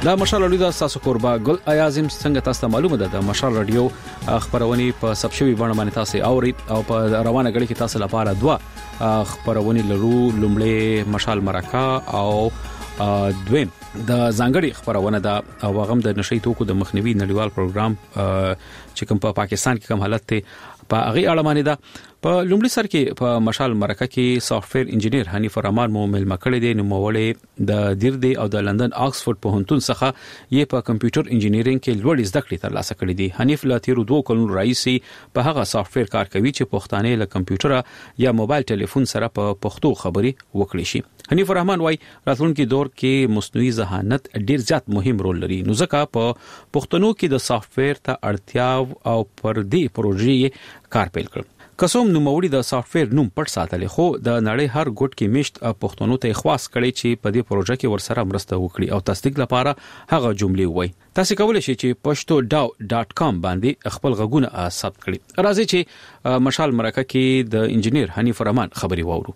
دا مشال رادیو تاسو قربا ګل ایازم څنګه تاسو معلومه ده د مشال رادیو خبرونه په سبشوي باندې باندې تاسو اورید او په روانه غړي کې تاسو لپاره دوا خبرونه لرو لومړی مشال مرکه او دویم د ځانګړي خبرونه ده او غم د نشي توکو د مخنیوي نړیوال پروګرام چې کوم په پاکستان کې کوم حالت ته په هغه اړه باندې ده په لومړي سر کې په مشال مرکه کې سافټویر انجینیر حنیف الرحمن مو مل مکړې دي نو مولې د دیردي او د لندن آکسفورد په هنتون څخه یې په کمپیوټر انجینیرینګ کې لوړ زده کړې ترلاسه کړې دي. حنیف لا تیرو 2 کلونو راځي په هغه سافټویر کار کوي چې پښتانه له کمپیوټر یا موبایل ټلیفون سره په پښتو خبري وکړي شي. حنیف الرحمن وايي راتلونکي دور کې مصنوعي ذهانت ډیر زیات مهم رول لري نو ځکه په پښتنو کې د سافټویر ته اړتیا او پر دې پروژې کار پیل کړ. قسم نو موري د سافټویر نوم پټ ساتلې خو د نړۍ هر ګوټ کې مشت پښتنو ته خواص کړي چې په دې پروژه کې ورسره مرسته وکړي او تصدیق لپاره هغه جملې وایي. تاسو کولای شئ چې pashto.com باندې خپل غږونه ثبت کړئ. راځي چې مشال مرکه کې د انجینیر حنیف الرحمن خبري واورو.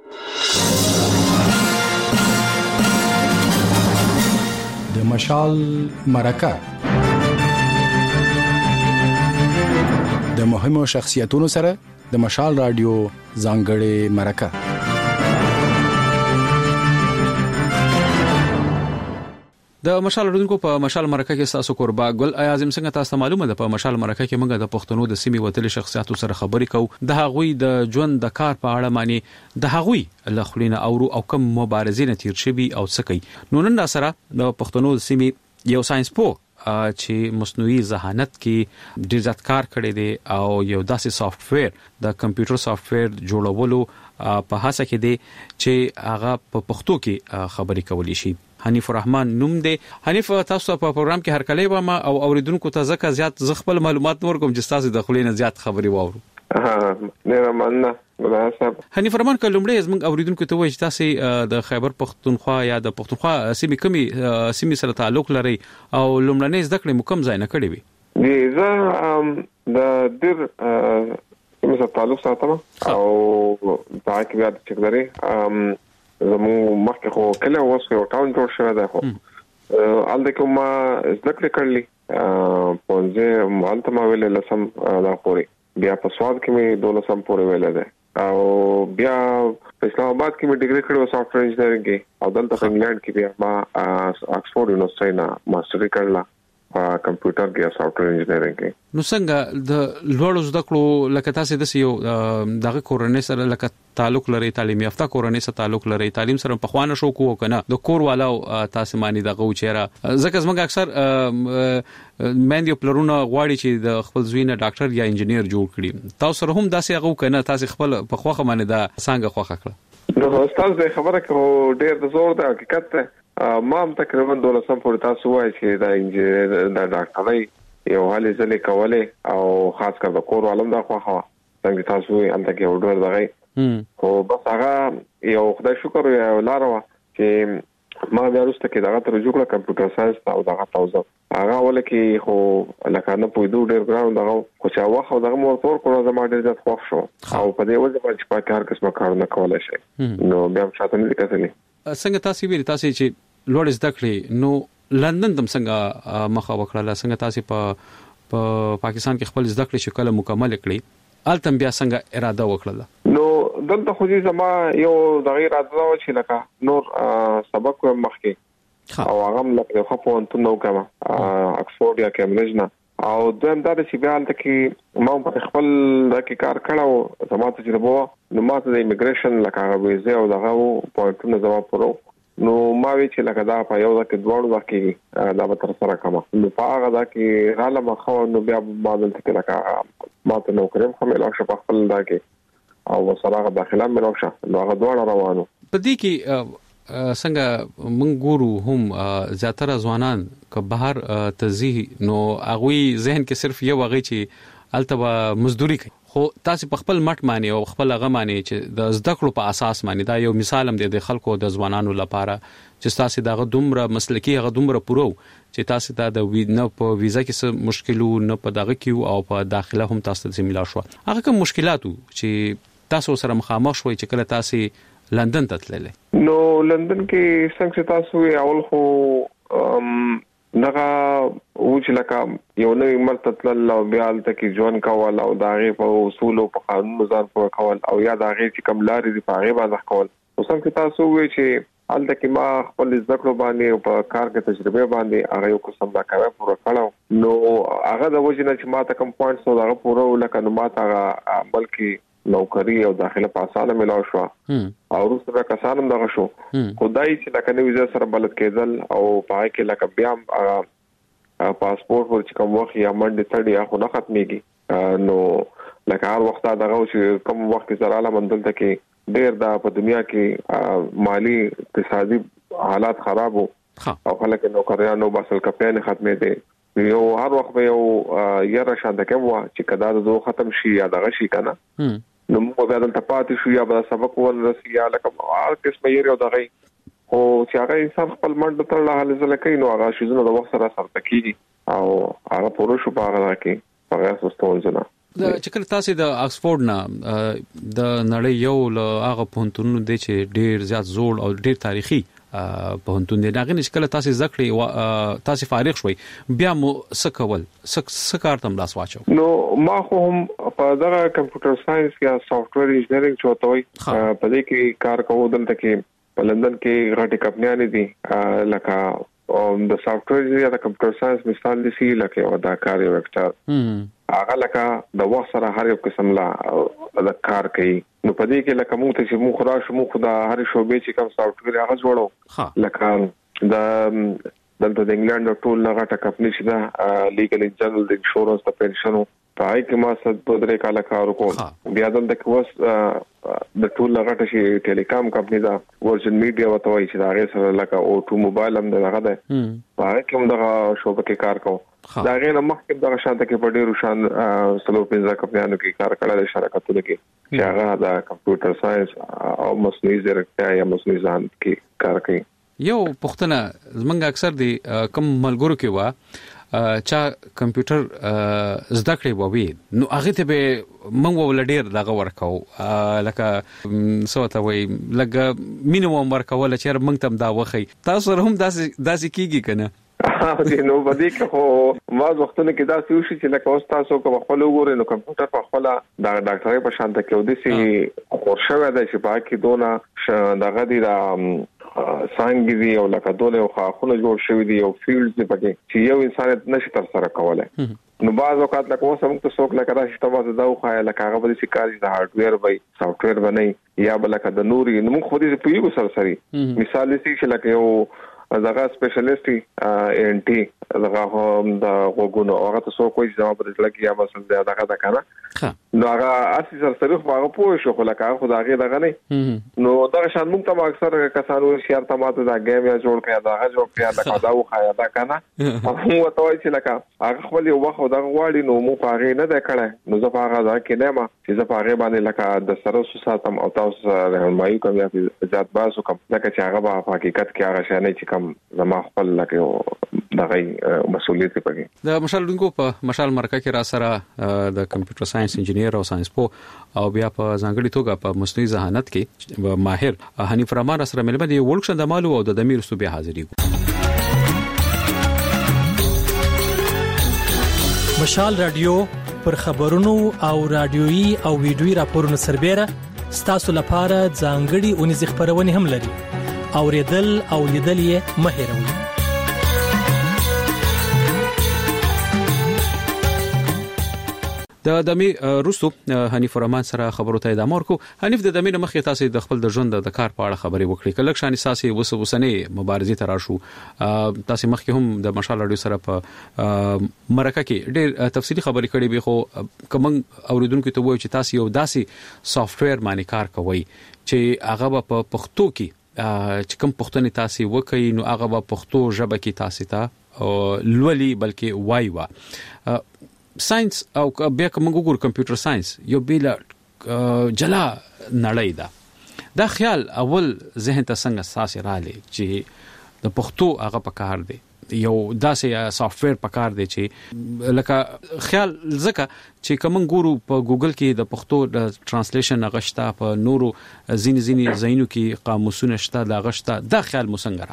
د مشال مرکه د مهمو شخصیتونو سره د مشال رادیو ځانګړې مرکه. د مشال رادیو په مشال مرکه کې تاسو قربا ګل ایازم څنګه تاسو معلومه ده په مشال مرکه کې موږ د پښتنو د سیمې وتلي شخصیتونو سره خبرې کوو د هغوی د ژوند د کار په اړه معنی د هغوی له خلینو او کوم مبارزې نه تیر شوي او څه کوي. نو نن سره د پښتنو د سیمې یو ساينس پوه چې مصنوعي ذهانت کې ډیر ځات کار کړی دی او یو داسې سافټویر د کمپیوټر سافټویر جوړولو په هڅه کې دی چې هغه په پښتو کې خبرې کولی شي. حنیف الرحمن نوم دی. حنیف تاسو په پروګرام کې هر کله ما او اوریدونکو ته ځکه زیات خپل معلومات ورکوم چې تاسو د خلینو زیات خبرې واورو. نه مننه. حنیف الرحمن کلمړې زموږ اوریدونکو ته وایي تاسو د خیبر پختونخوا یا د پختونخوا سیمې سره تعلق لري او لومړنۍ زده کړې مو کوم ځای نه کړې وي؟ زه د ډیر سیمې سره تعلق ساتم او دا کې بیا چې لري زمو مخکې خو کله اوس یو ټاون جوړ شوی دی خو الته کوم زده کړې کړلې پونځه مالته ما ویل لسم دا پوري بیا په سواد کې مې 12 پورې ویل ده او بیا په اسلام آباد کې مې ډیګري کړو سافټویر انجینیرینګ کې او دلته انګلند کې بیا ما آکسفورد یونیورسيټي نه ماستري کړله په کمپیوټر کې سافټویر انجینیرینګ کې. نو څنګه د لوړو زده کړو لکه تاسو د یو دغه کورنۍ سره لکه تعلق لري تعلیم یافته کورنۍ سره تعلق لري تعلیم سره په خوانه شو کو کنه د کور والو تاسو مانی دغه چیرې ځکه زموږ اکثر مېندې پلرونه غواړي چې د خپل زوینه ډاکټر یا انجینیر جوړ کړي تاسو سره هم داسې هغه کنه تاسو خپل په خوخه باندې دا څنګه خوخه کړه؟ نو استاد خبره کوم ډېر د زور د حقیقت ما هم تقریبا 12 پورې تاسو وایي چې دا انجینیر دا ډاکټرای یو حالې ځلې کوله او خاص کر د کور عالم دا خوخه څنګه تاسو یې انت کې اورډر دغه خو بس هغه یو خدای شکر یو لارو چې ما بیا وروسته کې دغه تر جوړه کمپیوټر ساينس او دغه تاسو هغه ولکه خو لکه نه پویدو ډېر ګراوند دغه خو چې واخو دغه موتور کو زما ډېر ځات خوښ شو او په دې وجه باندې په کار کې څه کارونه کولای شي نو بیا شاته نه کتلې. څنګه تاسو ویل تاسو چې لوړ زده کړې نو لندن تم څنګه مخه وکړه څنګه تاسو په پاکستان کې خپل زده کړې شکل مکمل کړې التم بیا څنګه اراده وکړه؟ نو دلته خو دې زما یو دغه اراده و چې لکه نور سبق مخکې او هغه لکه خو په انت نو کما اکسفورد یا کیمبرج نه او دویم دا چې بیا الته کې ما په خپل دغه کار کړو زما ته چې وو نو ماته د ایمیګریشن لکه ویزه او دغه پوینټونه زما پرو نو ما وی چې لکه دا په یو ځکه دوړو ځکه دا به تر سره کما نو په هغه ځکه رااله مخه نو بیا ما دلته کې لکه ما ته نو کړم خو مې لا شپ خپل دغه او وسره داخله مې راوښه نو هغه دوړ روانو په دې کې څنګه موږ ګورو هم زیاتره ځوانان که بهر تزیه نو هغه ذهن کې صرف یو هغه چې التبه مزدوري کوي خو تاسو په خپل مټ معنی او خپل هغه معنی چې د زده کړو په اساس معنی دا یو مثال هم دی د خلکو د ځوانانو لپاره چې تاسو دغه دومره مسلکی هغه دومره پرو چې تاسو ته د نه په ویزا کې څه مشکلو نه په دغه کې او په داخله هم تاسو ته ملا شو هغه کوم مشکلاتو چې تاسو سره مخامخ شوي چې کله تاسو لندن ته تللې؟ نو لندن کې څنګه تاسو اول خو نغه چې لکه یو نوی مرتتل او بیا تکي ژوند کول او داغه په اصول او په قانون ځان په کول او یا داغه چې کوم لارې دی په هغه باندې کول اوس هم تاسو وی چې الته کې ما خپل ذکر باندې او په کار کې تجربه باندې هغه یو قسم دا کار پوره کړو نو هغه د وجنه چې ما ته کوم پوینټس او هغه پوره لکه نو ما ته بلکې نوکری او داخله په اسانه ملاو شو او روسه کسانم دغه شو خدای چې لکه نو ویزه سره بلد کېدل او پای کې لکه بیا پاسپورت ورچ کوم وخت یا منډه تړي خو نه ختميږي نو لکه هر وخت دغه چې کوم وخت سره له مندل ته کې ډېر دا په دنیا کې مالی اقتصادي حالات خراب او خلک نوکریانو باسل کپلان ختمه دي یو هر وخت یو یاره شاده کوم چې کدا د ختم شي یا دغه شي کنه نو موږ به دلته پاتې شو یا به سبق ولرسي یا لکه هر قسمه یې او دغه او چې هغه انسان خپل منډه تر له حل زله کوي نو هغه شیزونه د وخت سره سره کیږي او هغه پوره شو په هغه کې هغه سستونځنه د چکر تاسو د آکسفورد نه د نړۍ یو له هغه پونتونو د چې ډیر زیات زوړ او ډیر تاریخي پونتون دی داغه نشکله تاسو ذکرې تاسو فارغ شوي بیا مو سکول سکار تم لاس واچو نو ما خو هم په دغه کمپیوټر ساينس یا سافټویر انجینرینګ چوتوي په دې کې کار کوم دلته کې په لندن کې غټي کمپنیانې دي لکه د سافټویر یا د کمپیوټر ساينس مثال دي سی لکه او دا کار یو وکټر هغه لکه د وخت سره هر یو قسم لا د کار کوي نو په دې کې لکه موږ ته چې موږ راشو موږ د هر شوبې چې کوم سافټویر هغه جوړو لکه د انګلند ټول لغه کمپنی چې دا لیګل جنرال د انشورنس د پنشنو پای کې ما صد په درې کال کار وکړ بیا د کوس د ټول لغه شي ټیلیکام کمپنی دا ورجن میډیا وتوي چې دا غي سره لکه او ټو موبایل هم دغه ده پای کې هم دغه شوبه کې کار کوم دا غي نه مخکې دغه شانته کې په ډیرو شان سلو پنځه کمپنیانو کې کار کړل شرکتونو کې چې هغه د کمپیوټر ساينس او مصنوعي ځیرکتیا یا مصنوعي ځان کې کار کوي یو پښتنه زمونږ اکثر دي کم ملګرو کې وا چا کمپیوټر زده کړی ووي نو هغه ته به موږ ولډیر دغه ورکاو لکه سوته وي لکه مینیمم ورکول چې موږ تم دا وخی تاسو هم داسې کیږي کنه نو باندې که ما وختونه کې دا سوشي چې لکه اوس تاسو کوم خپل وګورئ نو کمپیوټر په خپل د ډاکټرۍ په شان ته کې ودی خورشوه ده چې باقي دونه دغه دی دا څنګه دی او لکه دونه خاخونه جوړ شوی دی او فیلډز دی پکې چې یو انسان نشي تر سره کولای نو بعض اوقات لکه اوس موږ ته څوک لکه راشي تاسو دا خو لکه هغه به سکاري د هارډویر وای سافټویر باندې یا بل لکه د نوري نو خو دې په یو سره مثال دې چې لکه یو دغه سپیشلیسټي ان ټي دغه هم د غوګونو هغه تاسو کوی ځواب درلګي یا مثلا دغه د کنه نو هغه اسی سره خو هغه پوه شو خو لکه خو دغه نه نو دغه شان موږ ته اکثر کسانو شیار ته ماته دا گیم یا جوړ کړی دا جوړ کړی دا دا خو دا کنه هغه وته چې لکه هغه خپل یو وخت دغه واړی نو مو پاره نه ده کړه نو زه هغه دا کې نه ما چې زه پاره باندې لکه د سره ساتم او تاسو رهنمایي کوم یا ذات باسو کوم لکه چې هغه په حقیقت کې هغه شانه چې زما خپل لکه دغه مسؤلیت پکې د مشال دونکو په مشال مرکه کې را سره د کمپیوټر ساينس انجینیر او ساينس پو او بیا په ځانګړي توګه په مصنوعي ذهانت کې ماهر حنیف رحمان سره ملمه دی ورکشن د مالو او د دمیر صوبې حاضرې مشال رادیو پر خبرونو او رادیويي او ویډیويي راپورونو سربېره ستاسو لپاره ځانګړي اونیز خبرونه هم لري اوریدل او لیدل یې مه هېروئ د دمي روسو حنیف رحمان سره خبرو ته ادامه ورکو حنیف د دمي مخې تاسو د خپل د ژوند د کار په اړه خبرې وکړي کله شان اساسي وسنه مبارزې تر شو تاسو مخکې هم د مشال رادیو سره په مرکه کې ډېر تفصیلی خبرې کړې به خو کوم اوریدونکو ته وایي چې تاسو یو داسي سافټویر باندې کار کوئ چې هغه په پښتو کې چې کوم پښتني تاسو وکړي نو هغه په پښتو ژبه کې تاسو ته لولي بلکې وایوا ساينس او بیا کوم ګور کمپیوټر ساينس یو بیل جلا نړۍ دا خیال اول ذهن ته څنګه ساسي رالی چې د پښتو هغه په کار دی یو داسې سافټویر په کار دی چې لکه خیال زکه چې کوم ګورو په ګوګل کې د پښتو د ترانسلیشن غشتا په نورو زینو کې قاموسونه شته دا غشتا دا خیال مسنګ رالی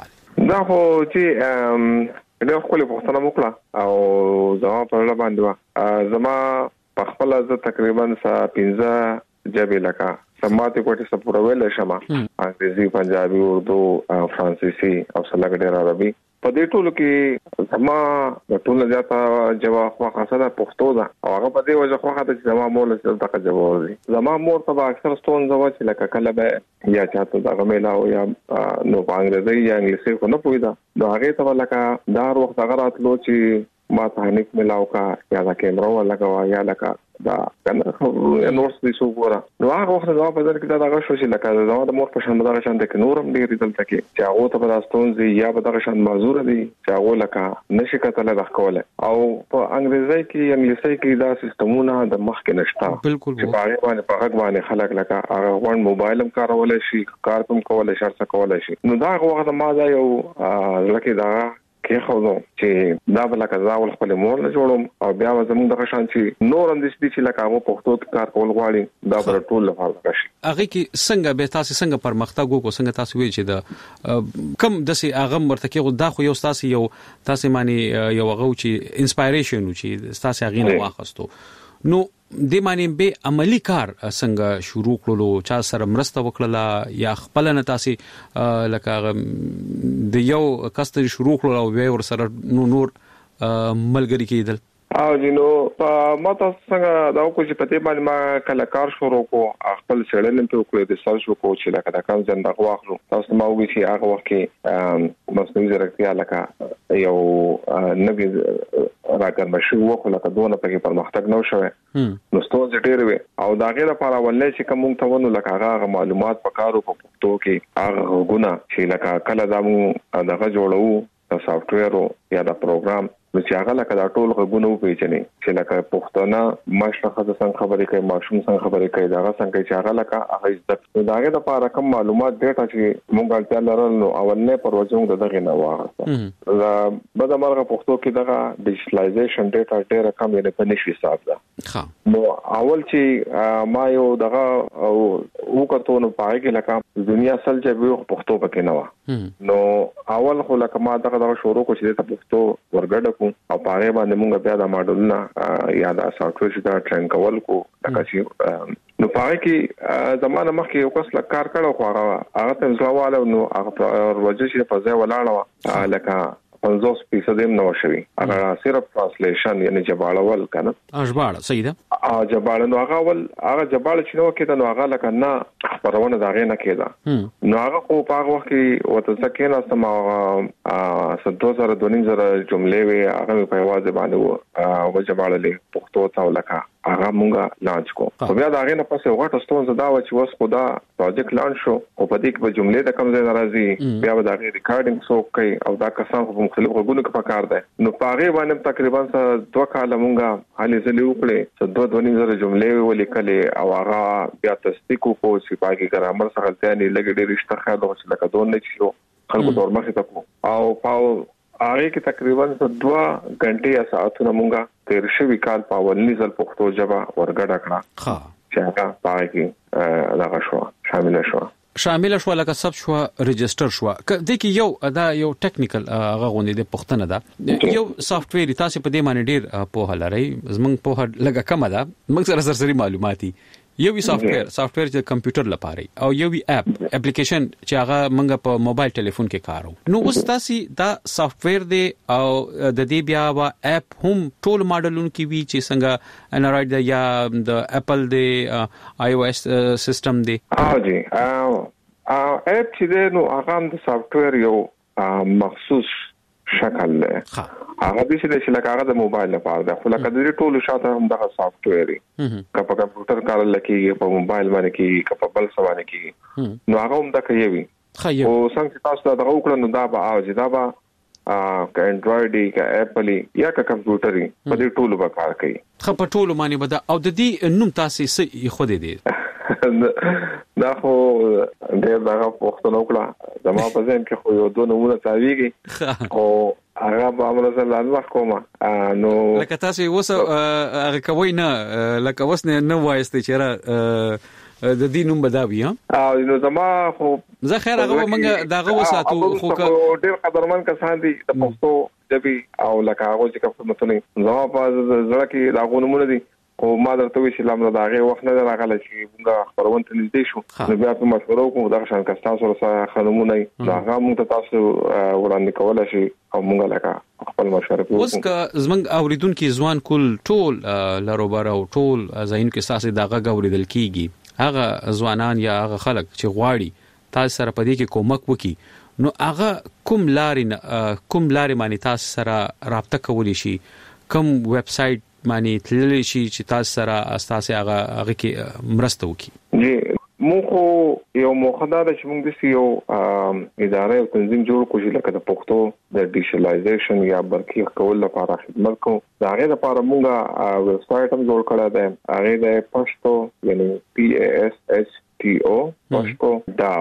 دا خو چې ډېر خپل پښتنه وکړه او زما په اړه باندې زما په خپل ز تقریبا 15 جبه لکه سماعتي کوټه سپورول شمه انګریزي پنجابي اردو فرانسیسي او سلګ ډېر عربي په دې ټولو کې زما ټول زیاته جواب خاصه ده پښتو ده او هغه په دې وجه خو هغه چې زما مور له څه جواب دي زما مور ته اکثر ستون زما چې لکه کله به یا چاته دا غمیلا او یا نو انګریزي یا انګلیسي خو نه پوهیدا نو هغه ته لکه دا وخت هغه راتلو چې ما ته نیک ملاو کا یا دا کیمرا ولا کا یا لکه دا کنه نور څه څه ګوره نو هغه وخت زما په ځل کې دا شو چې لکه زما د مور په شان دغه شان د نورم ډیر دلته کې چې هغه ته په داستون زی یا په دغه شان معذور دي چې هغه لکه نشي کتل د کوله او په انګریزي کې انګلیسي کې دا سیستمونه د مخ کې نشته بالکل چې باندې هغه باندې خلک لکه هغه ون موبایل هم کارول شي کار هم کول شي څه کول شي نو دا هغه وخت ما دا یو لکه دا کې خو نو چې دا بل کزا ول خپل مور نه جوړم او بیا زموږ د شان چې نور هم د دې چې لکه هغه پښتو کار کول غواړي دا پر ټول لپاره شي هغه کې څنګه به تاسو څنګه پرمختګ وکړو څنګه تاسو وی چې د کم د سي هغه مرتکه دا خو یو تاسو یو تاسو معنی یو هغه چې انسپایریشن چې تاسو هغه نه واخستو نو د معنی به عملی کار څنګه شروع کړلو چا سره مرسته وکړه یا خپل نه تاسو لکه د یو کستر شروع کړلو او ور سره نور ملګری کېدل او جنو ما تاسو څنګه دا کو چې پته باندې ما کله کار شروع کو خپل سړل په کوله د سر شو کو چې لکه دا کم ځنده غواخلو تاسو ما وی چې هغه وخت کې مصنوعي ځیرکتیا لکه یو نوې راګرم شو وکړه لکه دونه په پرمختګ نو شوه نو ستاسو ډېر وي او دا غیر لپاره ولې چې کوم ته ونه لکه هغه معلومات پکارو په پښتو کې هغه غونه چې لکه کله دا مو دغه جوړو د سافټویر یا د پروګرام نو چې هغه لکه دا ټول غوونه وپیژنې چې لکه پښتانه مشرخه د څنګه خبرې کوي ماشوم څنګه خبرې کوي دا څنګه چې هغه لکه هغه عزت داګه د لپاره کوم معلومات ډیټا چې مونږ اړتیا لرل نو اولنې پروژه دغه نه واغسته دا بده مرغه پښتو کې دغه ډیجیټلایزیشن ډیټا ډیره کم نه په نشي حساب ده نو اول چې ما یو دغه وکړو نو پای کې لکه دنیا اصل چې به پښتو پکې نه و نو اول خو لکه ما دغه شروع کو چې د پښتو ورګډ او پاره باندې موږ بیا د ماډلونه یا د سافټویر چې دا ټرین کول کو لکه چې نو پاره کې زمانه مخکې یو کس کار کړو خو هغه ته ځواله نو هغه ورځي چې په ځای ولاړو لکه 50% نو شوی هغه صرف ترانسلیشن یعنی جباړول کنه اجباړه صحیح ده جباړه نو هغه جباړه چې نو کېده نو هغه لکه نه خبرونه دا غي نه کېده نو هغه خو په هغه وخت کې وته ځکه سم 2000 جملې وي هغه په واځ باندې و جباړلې پښتو ته لکه هغه مونږه لانچ کو خو بیا دا غي نه پسې وغټ ستون زدا و چې وس خدا پروجیکټ لانچ شو او په دې کې به جملې د کم ځای ناراضي بیا به دا غي ریکارډینګ سو کوي او دا کسان په مختلفو غوږونو کې پکار دي نو پاره باندې تقریبا 2 کال مونږه حالې زلي وکړې 2.5 جملې ولیکلې او هغه بیا تصدیق کو چې پاکي ګرامر څخه ځانې لګې ډېر رښتیا خاله چې لکه دون نه شو خلکو تور مخې تکو او پاو هغه کې تقریبا 2 غنټې یا ساعتونه مونږه تیر شوی کال په ولني ځل پښتو ژبه ورګډه کړه چې هغه پای کې هغه شو شامل شو لکه سب شو ريجستر شو د کې یو دا یو ټیکنیکل هغه غونډې د پښتنه ده یو سافټویر تاسو په دې باندې ډیر په لری زمنګ په لګه کم ده موږ سره سرسري معلوماتي یو سافټویر چې کمپیوټر لپاره او یو اپلیکیشن چې هغه موږ په موبایل ټلیفون کې کارو نو اوس تاسو دا سافټویر دی او د دې بیا وا اپ هم ټول ماډلونو کې وی چې څنګه انډراید دی یا د اپل دی آی او اس سیستم دی جی اپ چې دی نو هغه د سافټویر یو مخصوص شکل له هغه د چې لکه هغه د موبایل لپاره ده خو لکه د ټولو شاته هم دغه سافټویر که په کمپیوټر کار لکه په موبایل باندې کې که په بل څه باندې کې نو هغه هم د کوي او څنګه تاسو دا وکړو نو دا به او دا به که انډراید که اپل یا که کمپیوټر په دې ټولو به کار کوي خو په ټولو باندې به او د دې نوم تاسو څه خو دې دا خو ډېر دا پښتنو کړه زما په ځین کې خو یو دوه نمونه تاویږي او هغه به امر زه لاندې کومه نو لکه تاسو وسه هغه کوي نه لکه وسنه نه وایسته چې را د دې نوم بداوي نو زما خو زه خیر هغه موږ داغه وساتو خو ډېر قدرمن کسان دي د پښتو ژبې او لکه هغه چې خدمتونه زما په زړه کې دا غوښمنه دي او ما درته وی چې لامل دا غي وخت نه راغله چې موږ خبرونه نږدې شو نو بیا په مشوره کوم دا شان کستا سره خلمونه دا موږ ته تاسو وړاندې کولای شي او موږ لکه خپل مشوره کوو اوس که زمنګ اوریدونکو ځوان کول ټول لروبر او ټول ځاین کې ساسي داغه اوریدل کیږي هغه ځوانان یا هغه خلک چې غواړي تاسو سره پدې کې کومک وکړي نو هغه کوم لارې معنی تاسو سره رابطه کولی شي کوم ویب سټ معنی تللی شي چې تاسو سره اساسي هغه کې مرسته وکړي جی مونږ یو مخدار چې موږ د یو ادارې او تنظیم جوړ کوو لکه د پښتو د ډیجیټلایزیشن یا برخې کول لپاره خدمت کوو دا هغه لپاره موږ ویب سټ هم جوړ کړی دی هغه د پښتو یعنی PASHTO پښتو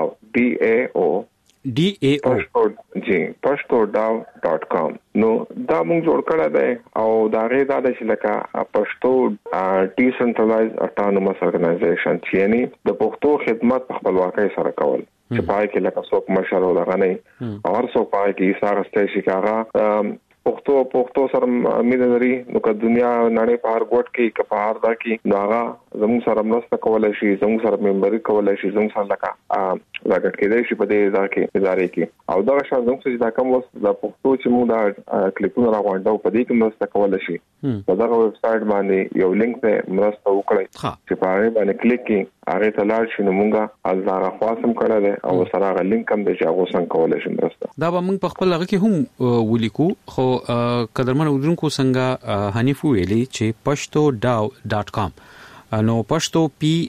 DAO pashto.com نو دا موږ جوړ کړی دی او دا غي دا چې لکه پښتو ډیسنټرلایز اټانومس ارګنایزیشن چې یعنی د پښتو خدمت په خپلواکۍ سره کول چې پای کې لکه څوک مشر ولغنی او هر څوک پای کې ساره ستاسو کاغه پښتو سره مینځري نو که دنیا نړۍ په هر ګوټ کې کپار دا کې ناغه زموږ سره مرسته کولای شي زموږ سره ممبري کولای شي زموږ سره لکه راګټ کېدای شي په دې ادارې کې او دا شان زموږ چې دا کوم وس د پښتو چې موږ دا کلیپونه راغونډو په دې کې مرسته کولای شي په دا ویب سټ باندې یو لینک ته مرسته وکړئ چې په هغه باندې کلیک کړئ هغه ته لاړ شئ نو موږ ازاره خاصم کړل او سره هغه لینک هم د هغه څنګه کولای شي مرسته دا به موږ په خپل هغه کې هم ولیکو خو قدرمن اودونکو څنګه حنیف ویلي چې pashto.com نو پښتو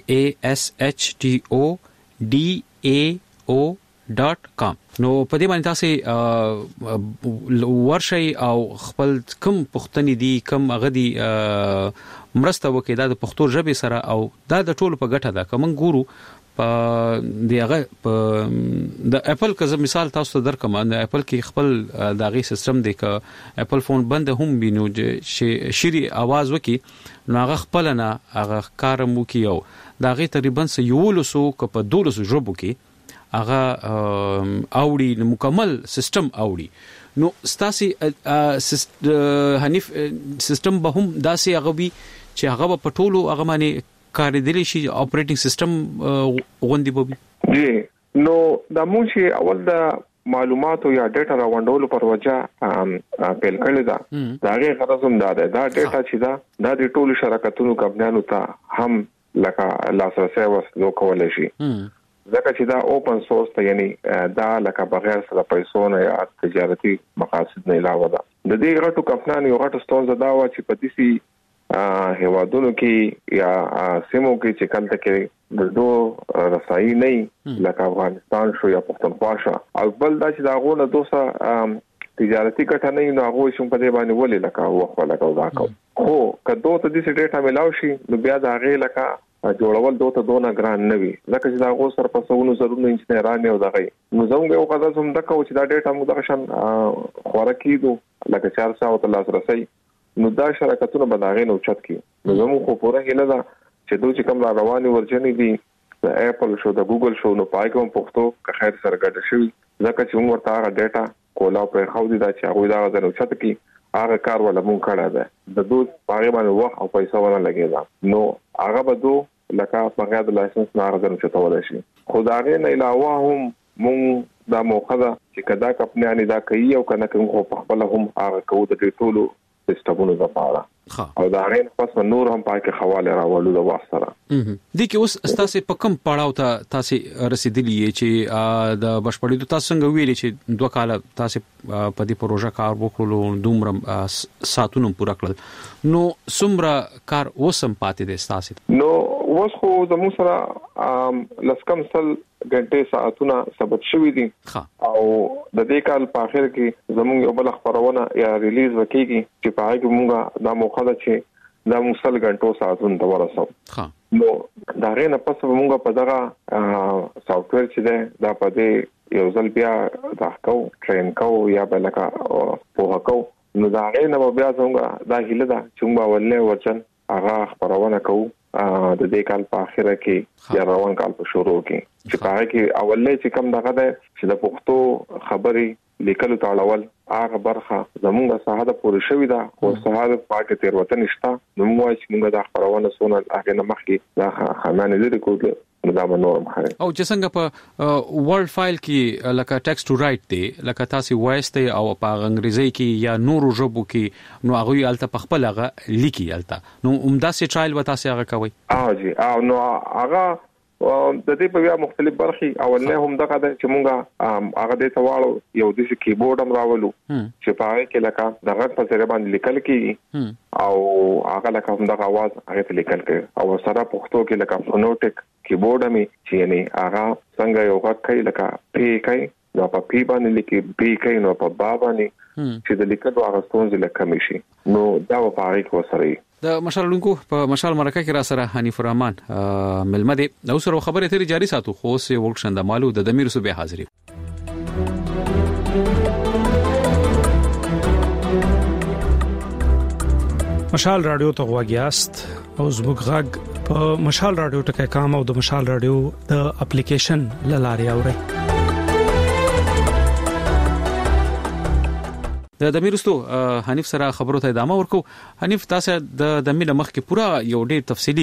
PASHTO.DAO.com نو په دې باندې تاسو ورشي او خپل کم پښتني دي کم غدي مرسته وکړي د پښتو ژبې سره او دا د ټولو په ګټه ده کوم ګورو دیغه د اپل که مثال تاسو ته درکم د اپل کې خپل داغي سیستم دی ک اپل فون بند هم بینو چې شری आवाज وکي نو هغه خپل نه هغه کارم وکي او داغي تقریبا 100 ک په 200 ژبو کې هغه اوړي مکمل سیستم اوړي نو ستاسي حنیف سیستم به هم داسې هغه وي چې هغه په ټولو هغه باندې کاریدلی شي اپریټینګ سیستم غوندي بوبي جی نو د مونږه اول د معلوماتو یا ډیټا راوندولو پر وجه پیل کړل دا هغه غرض هم دا ډیټا چې دا د ټولو شرکتونو کمپنیانو ته هم لکه لاسرسي وسلو کولای شي ځکه چې دا اوپن سورس ته یعنی دا لکه بغیر سره پیسو نه یا تجارتي مقاصد نه علاوه ده د دې غټو کمپنیانو یو غټ ستونزه دا و چې په دې هیوادونو کې یا سیمو کې چې کله کې د دوه رسایي نه لکه افغانستان شو یا پښتونخوا شو او بل دا چې دا غوونه دوسه تجارتي ګټه نه نو هغه شوم په دې باندې ولې لکه وخت لکه وکاو خو کله ته دې ډیټا ملاوي شي نو بیا دا غي لکه جوړول دوته دونه ګران نه وي لکه چې دا غو سر په سونو ضروري انجنیران یو دغه نو زموږ یو قضا هم دغه چې دا ډیټا موږ دغه شان خورکیدو لکه 400 او تل رسي نو دا شرکتونه بداغې نو چت کی نو زموږ خو پوره هله دا چې دوی چې کوم رواني ورجنې دي د اپل شو د ګوګل شو نو پای کوم پښتو که خیر سره ګډ شي ځکه چې موږ ورته هغه ډیټا کولا په خو دي دا چې هغه دا غوډه چت کی هغه کار ولا مونږ کړه ده د دوی پاره باندې وخت او پیسې ونه لګیدا نو هغه به دو لکه بغیر د لایسنس نه غوډه چتول شي خدای نه علاوه هم مونږ دا موخه چې کدا کمپنیانی دا کوي او کنه کوم په خپل هم هغه کوو د ټولو سیستمونو لپاره او دا غین پس نور هم پاکه حواله راولو د واسطه دي کې اوس تاسو په کوم پړاو ته تاسو رسیدلی چې د بشپړېدو تاسو څنګه ویلي چې 2 کال تاسو په دې پروژه کار وکړو دومره ساتونو پوره کړل نو څومره کار وسم پاتې دي تاسو نو اوس خو زموږ سره لسکم سل غنټه ساعتونه ثبت شوې دي او د دې کال په اخر کې زموږ یو بل خبرونه یا ریلیز وکړي چې په هغه کې موږ دا موخه ده چې دا مسل غنټو ساعتونه د ورسو نو دا غینه پس موږ په دغه سافټویر چې دا په دې یو ځل بیا دا کو ټرین کو یا بلکه په هکو نو دا غینه بیا څنګه دا هله ده چې موږ ولې ورچن هغه خبرونه کوو د دې کال په اخره کې یا روان کال په شروع کې چې پاره کې اولې چې کم دغه ده چې د پښتو خبرې لیکلو تاړول هغه برخه زموږه ساحه پورې شوې ده او ساحه پاکه تیروتنه نشته نو موږ چې موږ د خبرونه سونه هغه نه مخکې دا خمانه لري کوله دا نورم خره او چې څنګه په ورډ فایل کې لکه ټیکست ټو رائټ دی لکه تاسو وایست او په انګریزي کې یا نورو ژبو کې نو هغه الته په خپل هغه لیکي الته نو عمده سي ټرایل وتا سي هغه کوي جی نو هغه د دې په بیا مختلف برخې او نه هم دغه چې مونږه هغه د تواړو یو د کیبورډ هم راولو چې پاره کې لکه دغه په ځای باندې لیکل کیږي او هغه لکه هم دغه आवाज هغه لیکل کوي او سره پښتو کې لکه فونوټیک کیبورډ می چې یعنی هغه څنګه یو غږ کوي لکه پی کوي نو په پی باندې لیکي بی کوي نو په با باندې چې د لیکلو هغه ستونزې لکه مشي نو دا په پاره کې وسري د مشال لونکو په مشال مرکه کې را سره حنیف الرحمن ملمده نو سره خبره تری جاری ساتو خو سه ورکشند مالو د دمیر صوبې حاضری مشال رادیو ته غواګیاست او زموږ غږ په مشال رادیو ټکي کام او د مشال رادیو د اپلیکیشن لاري اوري د دمیرستو حنیف سره خبرو ته ادامه ورکو حنیف تاسو د دمیله مخ کې پورا یو ډېر تفصیلی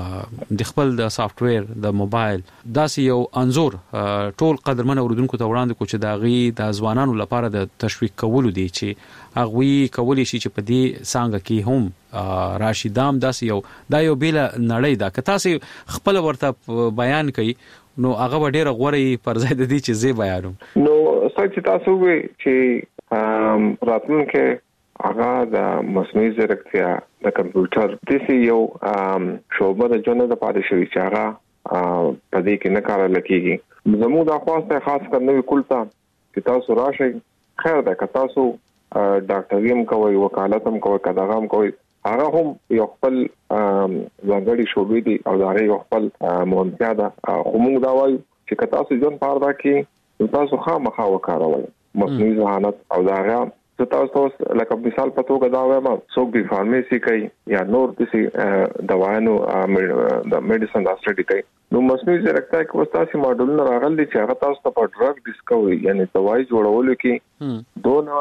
د خپل د سافټویر د موبایل داسې یو انزور ټول قدرمن اوردونکو ته وړاندې کو چې دا غي د ځوانانو لپاره د تشویق کولو دی چې هغه کولی شي چې په دې څنګه کې هم راشدام داسې یو دا یو بیل نړۍ دا که تاسو خپل ورته بیان کړئ نو هغه ډېر غوړی پر ځای د دې چې زی بیانوم نو څنګه تاسو وی چې راتلونکي هغه د مصنوعي ځیرکتیا د کمپیوټر د سی یو شوبه د ژوند د پاره شوی چې هغه په دې کې نه کار لکېږي زموږ د خواسته خاص کرنوي کولتا چې تاسو راشي خیر ده که تاسو ډاکټریم کوي وکالت هم کوي کداغم کوي هغه هم یو خپل ځانګړي شوبې دي او دا یو خپل مهمتیا ده خو موږ دا وایو چې که تاسو ژوند پاره دا کې تاسو خامخا وکاروئ مصنوعي ذهانت او دا هغه تاسو لکه مثال په توګه دا وایم څوک به فارمیسي کوي یا نور د دوايانو د میډیسن دا سټډي کوي نو مصنوعي ځیرکتیا کې تاسو ماډلونه راغلي چې هغه تاسو ته په ډرګ ډیسکوري یعنی دوايي جوړولو کې دونه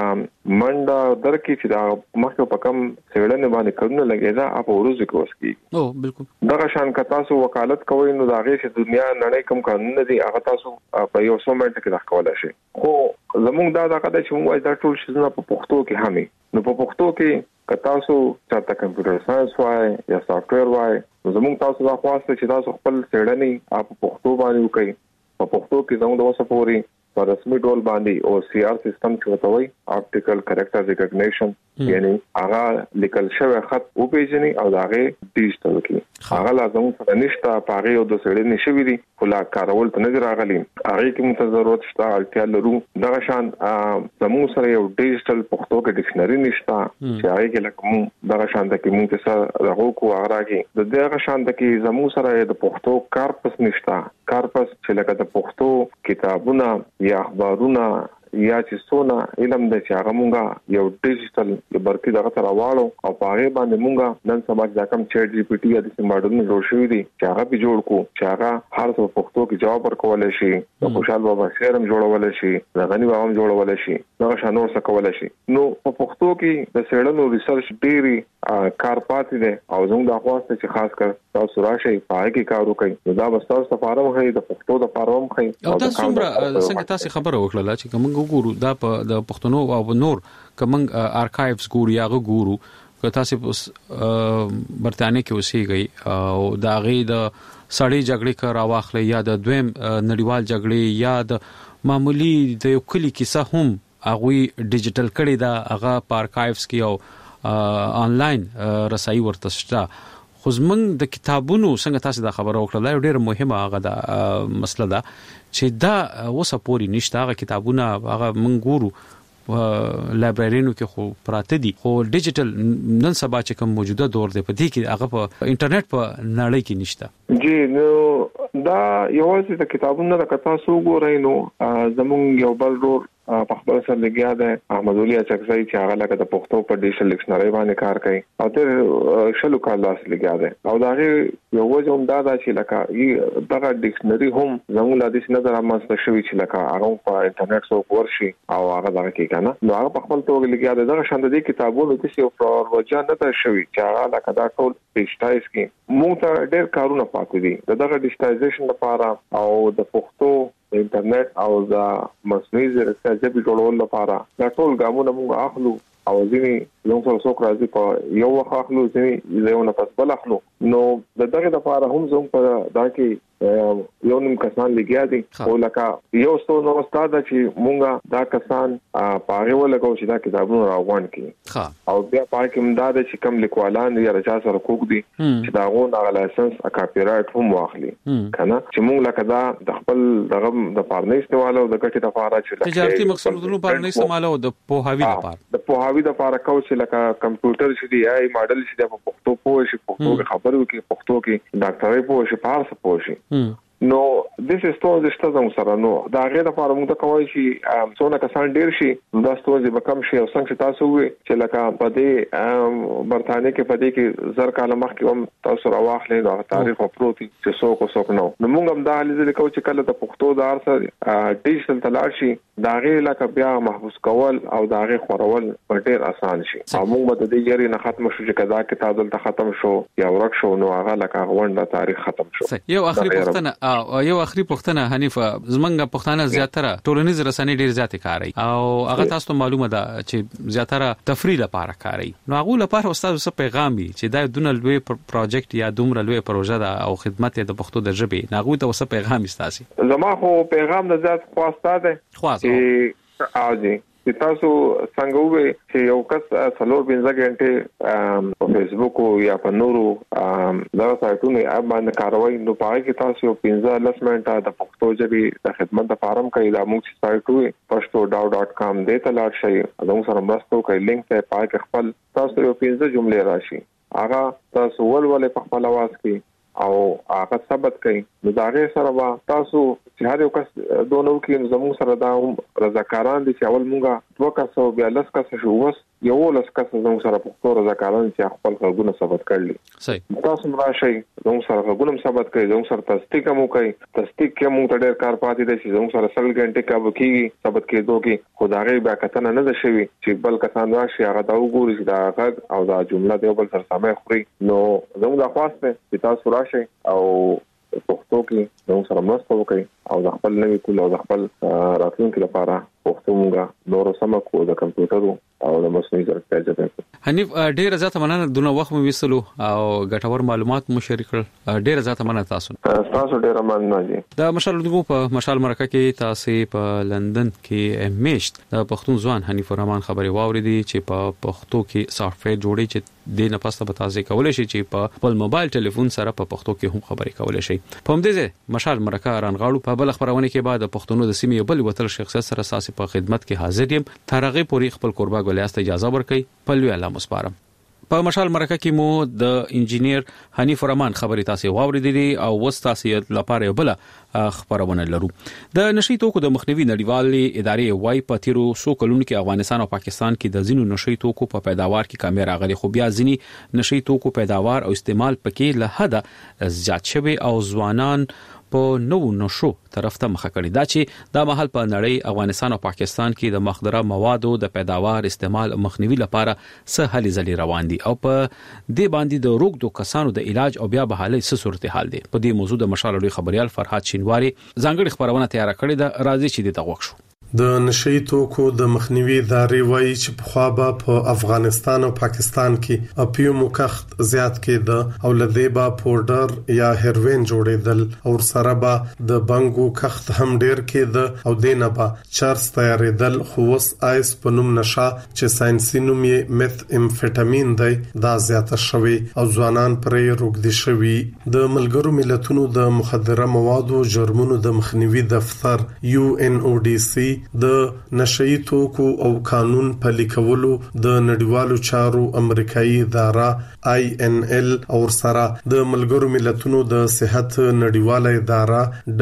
منډه درکې چې دا مخکې په کم سیړنه باندې کړنه لګي دا په ورځ کې وسکي او بالکل دا شان که تاسو وکالت کوئ نو دا غي چې دنیا نړۍ کوم قانون دي هغه تاسو په یو سمټ کې راکولای شي خو زموږ دا کده چې موږ دا ټول شي نه په پښتو کې همي نو په پښتو کې که تاسو چاته کمپیوټر ساينس وای یا سافټویر وای زموږ تاسو دا خواسته چې تاسو خپل سیړنی په پښتو باندې وکړئ په پښتو کې زموږ د وسپوري په رسمي ډول باندې او سی آر سیستم چې وتوي اپټیکل کریکټر ریکګنیشن یعنی هغه لیکل شوی خط او پیژني او هغه ډیجیټل کې هغه لازم څه نشته پاره او د سړي نشوي دي خلا کارول ته نه راغلي هغه کې موږ ضرورت شته اړتیا لرو دا شان زموږ سره یو ډیجیټل پښتو کې ډکشنری نشته چې هغه کې لکه دا شان د کې موږ څه راغو کو هغه کې د دغه شان د کې زموږ سره د پښتو کارپس نشته کارپس چې لکه د پښتو کتابونه یا اخبارونه یا چې سونه علم د چې هغه مونږه یو ډیجیټل برکی دغه تر واړو او پاره باندې مونږه نن سبا د کوم چیټ جی پی ټی یا د ماډلونو جوړ شوی دي چې هغه به جوړ کو چې هغه هر څه پښتو کې جواب ورکول شي او خوشحال بابا شعرم جوړول شي غنی بابا هم جوړول شي دا شانور څه کول شي نو په پښتو کې د سیړنو ریسرچ ډيري کار پاتې ده او زموږ د خواسته چې خاص کر تاسو راشي پای کې کار وکړي دا بس تاسو لپاره مخې د پښتو لپاره مخې او تاسو څنګه تاسو خبره وکړه چې کوم ګورو دا په د پښتنو او نور کوم ارکایوز ګورو یا ګورو که تاسو برتانیې کې اوسېږئ او دا غي د سړی جګړې کا راواخلې یا د دویم نړیوال جګړې یا د معمولی د یو کلی کیسه هم هغه ډیجیټل کړي دا هغه په ارکایوز کې او انلاین رسایي ورته شته خو زمونږ د کتابونو څنګه تاسو دا خبره وکړه دا ډېر مهمه هغه دا مسله ده چې دا وسه پوری نشته هغه کتابونه هغه مونږ ګورو لایبرریونو کې خو پراته دي خو ډیجیټل نن سبا چې کوم موجوده دور دی په دې کې هغه په انټرنیټ په نړۍ کې نشته جی نو دا یوازې د کتابونو د کتاسو ګورئ نو زمونږ یو بل ډور په خپل سره لګیا دی احمد ولي اچکزی چې هغه لکه د پښتو په ډیجیټل ډکشنری باندې کار کوي او تر شلو کال لاس لګیا دی او دا یو وجه هم دا چې لکه دغه ډکشنری هم زموږ لا د نظر امسته شوی چې لکه هغه په انټرنیټ سو ورشي او هغه دغه کې کنه نو هغه په خپل توګه لګیا دی دغه شاند دي کتابونو کې یو پروژه نه ده شوی چې هغه لکه دا ټول ډیجیټایز کی موږ ته ډېر کارونه پاتې دي دغه ډیجیټایزیشن لپاره او د پښتو انټرنیټ او د مصنوعي ځیرکتیا ژبې جوړول لپاره دا ټول ګامونه موږ اخلو او ځینې زموږ سره څوک راځي په یو وخت اخلو ځینې یو نه پس بل اخلو نو دغه لپاره هم زموږ په دا کې یو نیم کسان لګیا دي او لکه یو څو نو استاد چې مونږه دا کسان پاره ولګو چې دا کتابونه راوړل کړي او بیا پای کې امداد چې کم لیکوالان یا رچا سره کوک دي چې دا غو نه لایسنس ا کاپی رائټ هم واخلي کنه چې مونږ لکه دا د خپل دغه د پارنې استعمال او د ګټې لپاره چې تجارتي مقصدونو پارنې استعمال او د پوهاوی لپاره کوم لکه کمپیوټر چې دی آی ماډل چې د پښتو پوه شي پښتو خبرو کې پښتو کې ډاکټرای پوه شي پارس پوه شي نو د سیستم د شتزم سره نو دا غیر لپاره موږ ته کوي چې څونه کسان ډیر شي دا ستونزې به کم شي او څنګه تاسو وي چې لکه په دې برتانیې کې په دې کې زر کال مخکې هم تاسو راوخلې دا تاریخ او پروتي چې څوک نو موږ هم دا حالې لیکو چې کله د پښتو د ارسه ډیجیټل تلار شي دا غیر لکه بیا محفوظ کول او دا غیر خورول ډیر آسان شي او موږ د دې یاري نه ختم شو چې کدا کتاب دلته ختم شو یا ورک شو نو هغه لکه غونډه تاریخ ختم شو یو اخري پوښتنه حنیف زمونږ پښتانه زیاتره ټولنیز رسنۍ ډیر زیات کاروي او هغه تاسو ته معلومه ده چې زیاتره تفریح لپاره کاروي نو هغه لپاره استاد څه پیغام وي چې دا دونه لوی پروژیکټ یا دومره لوی پروژه ده او خدمت د پښتو د ژبې هغه ته څه پیغام استاسي زما خو پیغام د ذات خواسته ده چې اوجي چې تاسو څنګه وې چې یو کس څلور 15 غنټه په فیسبوک او یا په نورو دا سایټونو باندې کاروي نو پای کې تاسو 15 منټه د پښتو ژبې د خدمت لپاره کوي دا موږ سایټ pashto.com دې ته لاړ شئ دا موږ سره مرسته کوي لینک ته پای کې خپل تاسو یو 15 جملې راشي هغه تاسو ولولې په خپل आवाज کې او هغه ثبت کړئ نو دا غي سره تاسو چې هر یو کس دونو کې زموږ سره دا رضاکاران دي چې اول مونږه 2 کس بیا 10 کس شو وس یو 10 کس زموږ سره په رضاکاران چې خپل غوونه ثبت کړل صحیح تاسو راشي زموږ سره غوونه ثبت کړئ زموږ سره تصدیق مو کوي تصدیق کې مونږ ته ډېر کار پاتې دي چې زموږ سره 100 غنټه کا وکیږي ثبت کېدو کې خدای بیا کتنه نه ده شوی چې بل کسان راشي هغه دا وګوري چې دا غږ او دا جمله دی بل سره سمه خوري نو زموږ د خواسته چې تاسو راشي او پښتو کې زموږ سره مرسته وکړي او د خپل نوي کول او د خپل راتلونکي لپاره پښتو مونږه نور سم کو د کمپیوټر او د مصنوعي ځیرکتیا ژبه حنیف ډیر زیاته مننه دونه وخت مو وسلو او ګټور معلومات مو شریک کړل ډیر زیاته مننه تاسو ډیر مننه دي د مشال دغه په مشال مرکه کې تاسو په لندن کې میشت د پښتون ځوان حنیف الرحمن خبري واوریدي چې په پښتو کې سافټویر جوړي چې د نپاسته به تاسو کولای شئ چې په خپل موبایل ټلیفون سره په پښتو کې هم خبري کولای شئ په همدې مشال مرکه رانغاړو په بل خبرونه کې بعد پښتونو د سیمې بل وتر شخصیت سره اساسي په خدمت کې حاضر یم ترغه پوری خپل قربا ګولیاست اجازه ورکړي په لوی الله مسپارم په مشال مرکه کې مو د انجینیر حنیف الرحمن خبري تاسو واوریدلې او وستاسیت لپاره بل خبرونه لرو د نشي توکو د مخنیوي نړیوالې ادارې وای په تیرو سو کلونو کې افغانستان او پاکستان کې د زینو نشي توکو په پیداوار کې کمی راغلي خو بیا ځینی نشي توکو پیداوار او استعمال پکې له حد زیات شوی او ځوانان په نو نشو طرف ته مخه کړی دا چې د محل په نړۍ افغانستان او پاکستان کې د مخدره موادو د پیداوار استعمال مخنیوي لپاره څه هلې ځلې روان دي او په دې باندې د روغ دو کسانو د علاج او بیا بحالي څه صورتحال دي په دې موضوع د مشال لوی خبريال فرحات شینواری ځانګړي خبرونه تیار کړې ده راځي چې د تغوښ شو د نشي توکو د مخنیوي ادارې وایي چې په خوا په افغانستان او پاکستان کې اپیوم کښت زیات کېده او لدیبا پودر یا هیروین جوړېدل او سره به د بنګو کښت هم ډیر کېده او دینه به چرس تیارېدل خو وس آیس په نوم نشه چې ساينسي نوم یې میث امفیټامین دی دا زیاته شوی او ځوانان پرې روغدي شوی د ملګرو ملتونو د مخدره موادو جرمونو د مخنیوي دفتر UNODC د نشئی توکو او قانون پلي کولو د نړیوالو چارو امریکایي اداره INL او سره د ملګرو ملتونو د صحت نړیواله اداره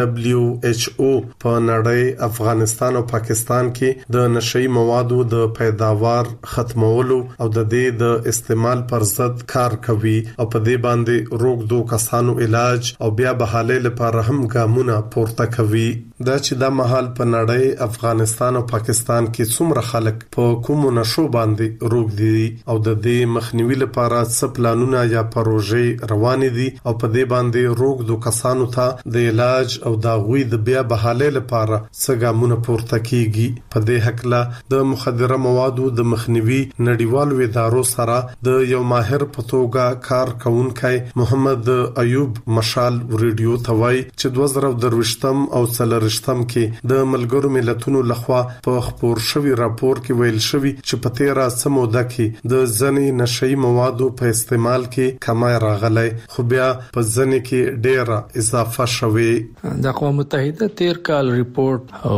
WHO په نړۍ افغانستان او پاکستان کې د نشئی موادو د پیداوار ختمولو او د دې د استعمال پر ضد کار کوي او په دې باندې روغدو کسانو علاج او بیا بحالي لپاره هم ګامونه پورته کوي. دا چې د محل په نړۍ افغانستان او پاکستان کې څومره خلک په کومو نشو باندې روغ دي او د دې مخنیوي لپاره څه پلانونه یا پروژې روان دي او په دې باندې روغ دو کسانو ته د علاج او د غوي د بیا بحالي لپاره څه ګامونه پورته کیږي. په دې حق له د مخدره موادو د مخنیوي نړیوالو ادارو سره د یو ماهر په توګه کار کوونکی محمد ایوب مشال ریډیو توای چې 2023 او 2023 کې د ملګرو ملتونو لخوا په خبر شوی راپور کې ویل شوی چې په 13 سموده کې د ځنې نشئی موادو په استعمال کې کمای راغلی خو بیا په ځنې کې ډېر اضافه شوی. د اقوام متحده 13 کال ریپورت او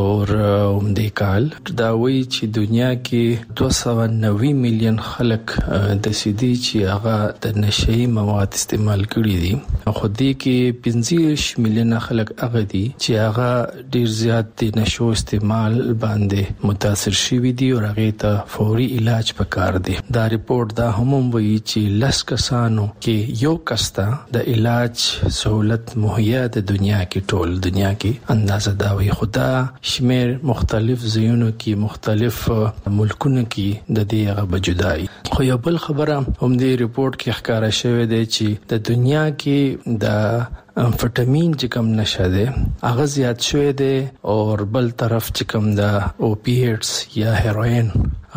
اومدې کال دا وایي چې دنیا کې 290 میلیون خلک د سیدي چې هغه د نشئی مواد استعمال کړي دي. خو دې کې 15 میلیون خلک هغه دي چې هغه ډیر زیات د نشو استعمال باندې متاثر شوي دي او هغه ته فوري علاج پکار دي. دا ریپورت دا هم وایي چې لس کسانو کې یو کستا د علاج سہولت مهیا د دنیا کې ټول دنیا کې اندازه دا وایي. خدا شمیر مختلف ځایونو کې مختلف ملکونو کې د دې هغه بجدای. خو یو بل خبره هم دې ریپورت کې ښکارا شوې ده چې د دنیا کې د امفیټامین چې کوم نشه ده هغه زیات شوی دی او بل طرف چې کوم د اوپیټس یا هیروین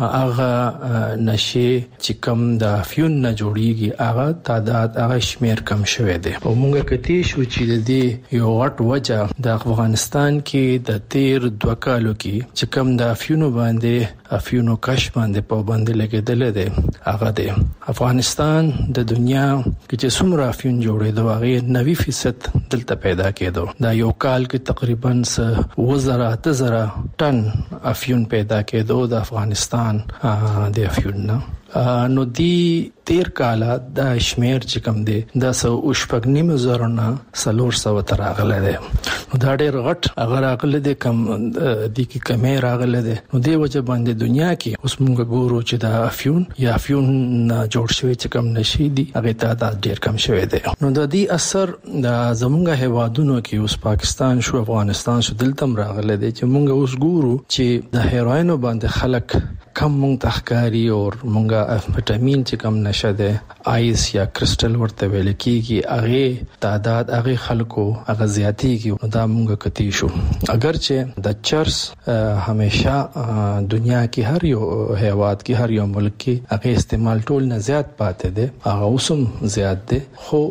هغه نشه چې کوم د افیون نه جوړیږي هغه تعداد هغه شمیر کم شوی دی. او موږ کتی شو چې د دې یو غټ وجه د افغانستان کې د 13 کالو کې چې کوم د افیونو باندې افیونو کش باندې پابند لګیدل دي هغه دی. افغانستان د دنیا کې چې څومره افیون جوړېدو هغه 90% دلته پیدا کېدو. دا یو کال کې تقریبا 1000 ټن افیون پیدا کېدو د افغانستان د افیون نه. نو دی 13 کاله د شمیر چې کم دی د 1.9 نه 400 تر راغله ده. نو دا ډېر غټ اگر راغله ده کم د کی کمه راغله ده. نو دی وجه باندې دنیا کې اوس موږ ګورو چې د افیون یا افیون جوړ شوی چې کم نشي دي هغه تعداد ډېر کم شوی دی. نو د دې اثر د زمونږ هیوادونو کې اوس پاکستان شو افغانستان شو دلته راغله ده چې موږ اوس ګورو چې د هیروین باندې خلک کم مونږ تخکاری او مونږه امفیټامین چې کم نشه ده آیس یا کرسټل ورته ویل کیږي هغه تعداد هغه خلکو هغه زیاتیږي. دا مونږ کتی شو اگر چې د چرس همیشه دنیا کې هر یو هیواد کې هر یو ملک کې هغه استعمال ټول نه زیات پاتې ده هغه اوسم زیات ده. خو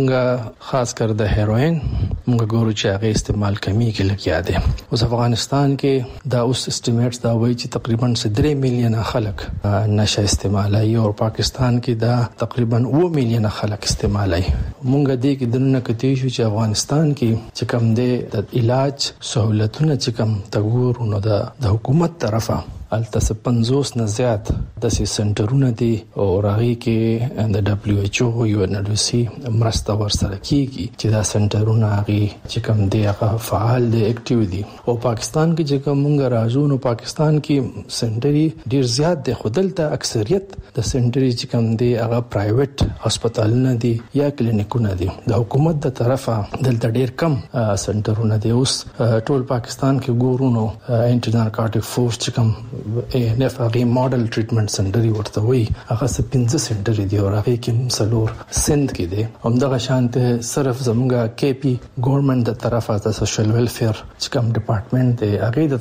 مونږه خاص کر د هیروین مونږ ګورو چې هغه استعمال کمی کې لګیا ده. اوس افغانستان کې دا اوس اسټیمیټس دا وایي چې تقریبا 3 میلیون خلک نشه استعمالي او پاکستان کې دا تقریبا 9 میلیون خلک استعمالي. مونږ دې کې دنه کتی شو چې افغانستان کې چې کم د علاج سہولتونه چې کم تګور نو د حکومت طرفه الته 50 نه زیات د سنټرونه دي او راغي کې د WHO یو نړیوي مرسته ورسره کیږي چې دا سنټرونه هغه چې کم دی هغه فعال دي اکټیو دي. او پاکستان کې چې کوم موږ راځو نو پاکستان کې سنټري ډیر زیات دي خودلته اکثریت د سنټري چې کم دی هغه پرایویټ هسپتالونه دي یا کلینیکونه دي. د حکومت د طرفه دلته ډیر کم سنټرونه دي. اوس ټول پاکستان کې ګورو نو انټي نارکوټیک فورس چې کم ANF هغه ماډل ټریټمنټ سنټر ورته وي هغه 15 سنټر دي او هغه کې مسلور سند کې دي. همدغه شانته صرف زموږه KP ګورنمنت د طرفه د سوشل ویلفیر چې کوم ډپارټمنټ دی هغه د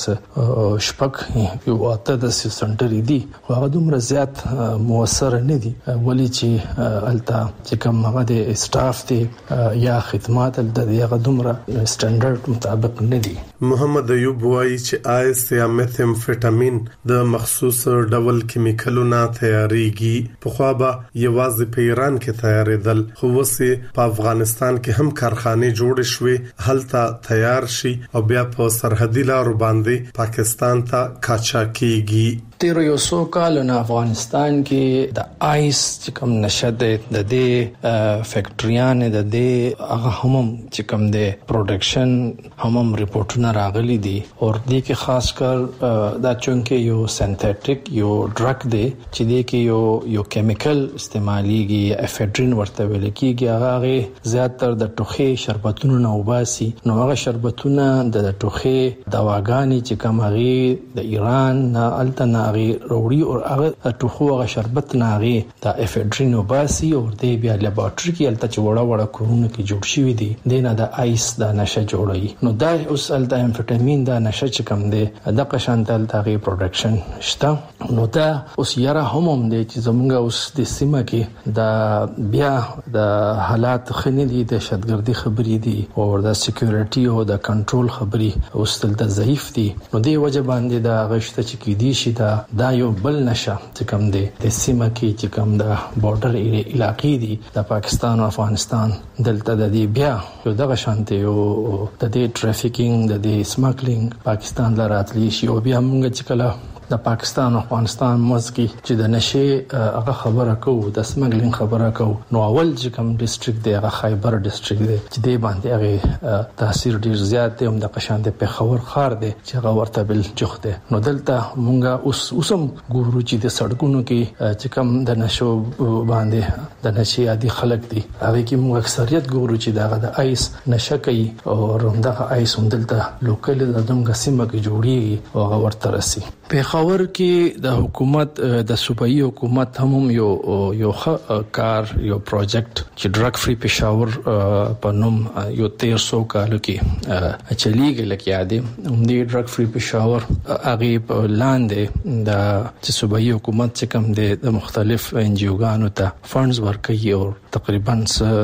طرفه شپږ یو اته د سنټر دي هغه دومره زیات موثر نه دي ولی چې التا چې کوم هغه د سټاف دي یا خدمات د هغه دومره سټانډرډ مطابق نه دي. محمد ایوب وایي چې آیس یا میتھمفیټامین امفیټامین د مخصوص ډول کیمیکلونو تیاریږي. په خو به یوازې په ایران کې تیارېدل، خو وسې په افغانستان کې هم کارخانه جوړ شوې، هلته تیار شي او بیا په سرحدي لارو باندې پاکستان ته کاچا کیږي. تیر یو څو کال نه افغانستان کې د آیس چې کوم نشد د دې فیکټریان د دې هغه هم چې کوم د پروډکشن هم ریپورتونه راغلي دي او دې کې خاص کر دا چونکه یو سنتھیټیک یو ډرګ دی چې دې کې یو کیمیکل استعماليږي، افیډرین ورته ویل کېږي. هغه زیاتره د ټوخي شربتونو نه وباسي. نو هغه شربتونه د ټوخي دواګانې چې کوم هغه د ایران نه الته هغه وروړي او هغه ټوخو هغه شربت نه هغه د افیډرین وباسي او د بیا لیبارټری کې الته چې وړه کورونه کې جوړ شوی دي دینه د آیس د نشه جوړي. نو دا اوس الته امفیټامین د نشه چې کوم دی د قشانتل تاغي پروډکشن شته. نو دا اوس یاره هم دی چې زمونږ اوس د سیمه کې د بیا د حالات خنې دي، د شتګردي خبرې دي او د سکیورټي او د کنټرول خبرې اوس تل ضعیف دي. نو دی وجه باندې د غشته چې کې دي شي دا یو بل نشه چې کوم دی د سیمه کې چې کوم د بارډر علاقې دي د پاکستان او افغانستان دلته د دې بیا یو دغه شانتي او د دې ټرافیکینګ د دې سمګلینګ پاکستان لراتلی شي او بیا موږ چې کله د پاکستان او افغانستان موسکی چې د نشه هغه خبره کوو د سمګلینګ خبره کوو نو اول چې کوم ډیسټریکټ دی هغه خیبر ډیسټریکټ دی چې دی باندې هغه تاثیر ډیر زیات دی. هم د قشان د پیښور خار دی چې هغه ورته بل جوخ دی. نو دلته مونږه اوسم ګورو چې د سړکونو کې چې کوم د نشو باندې د نشي عادي خلک دي هغه کې موږ اکثریت ګورو چې دغه د آیس نشه کوي او رمدغه آیس هم دلته لوکل د دمګه سیمه کې جوړي او هغه ورته رسي. پیښور کې د حکومت د صوبایي حکومت هم یو کار یو پروجیکټ چې ډرګ فری پیښور په نوم یو 1300 کال کې چلیږي لکه یادې هم دی ډرګ فری پیښور هغه په لاندې د صوبایي حکومت چې کوم د مختلف ان جی اوګانو ته فندز ورکوي او تقریبا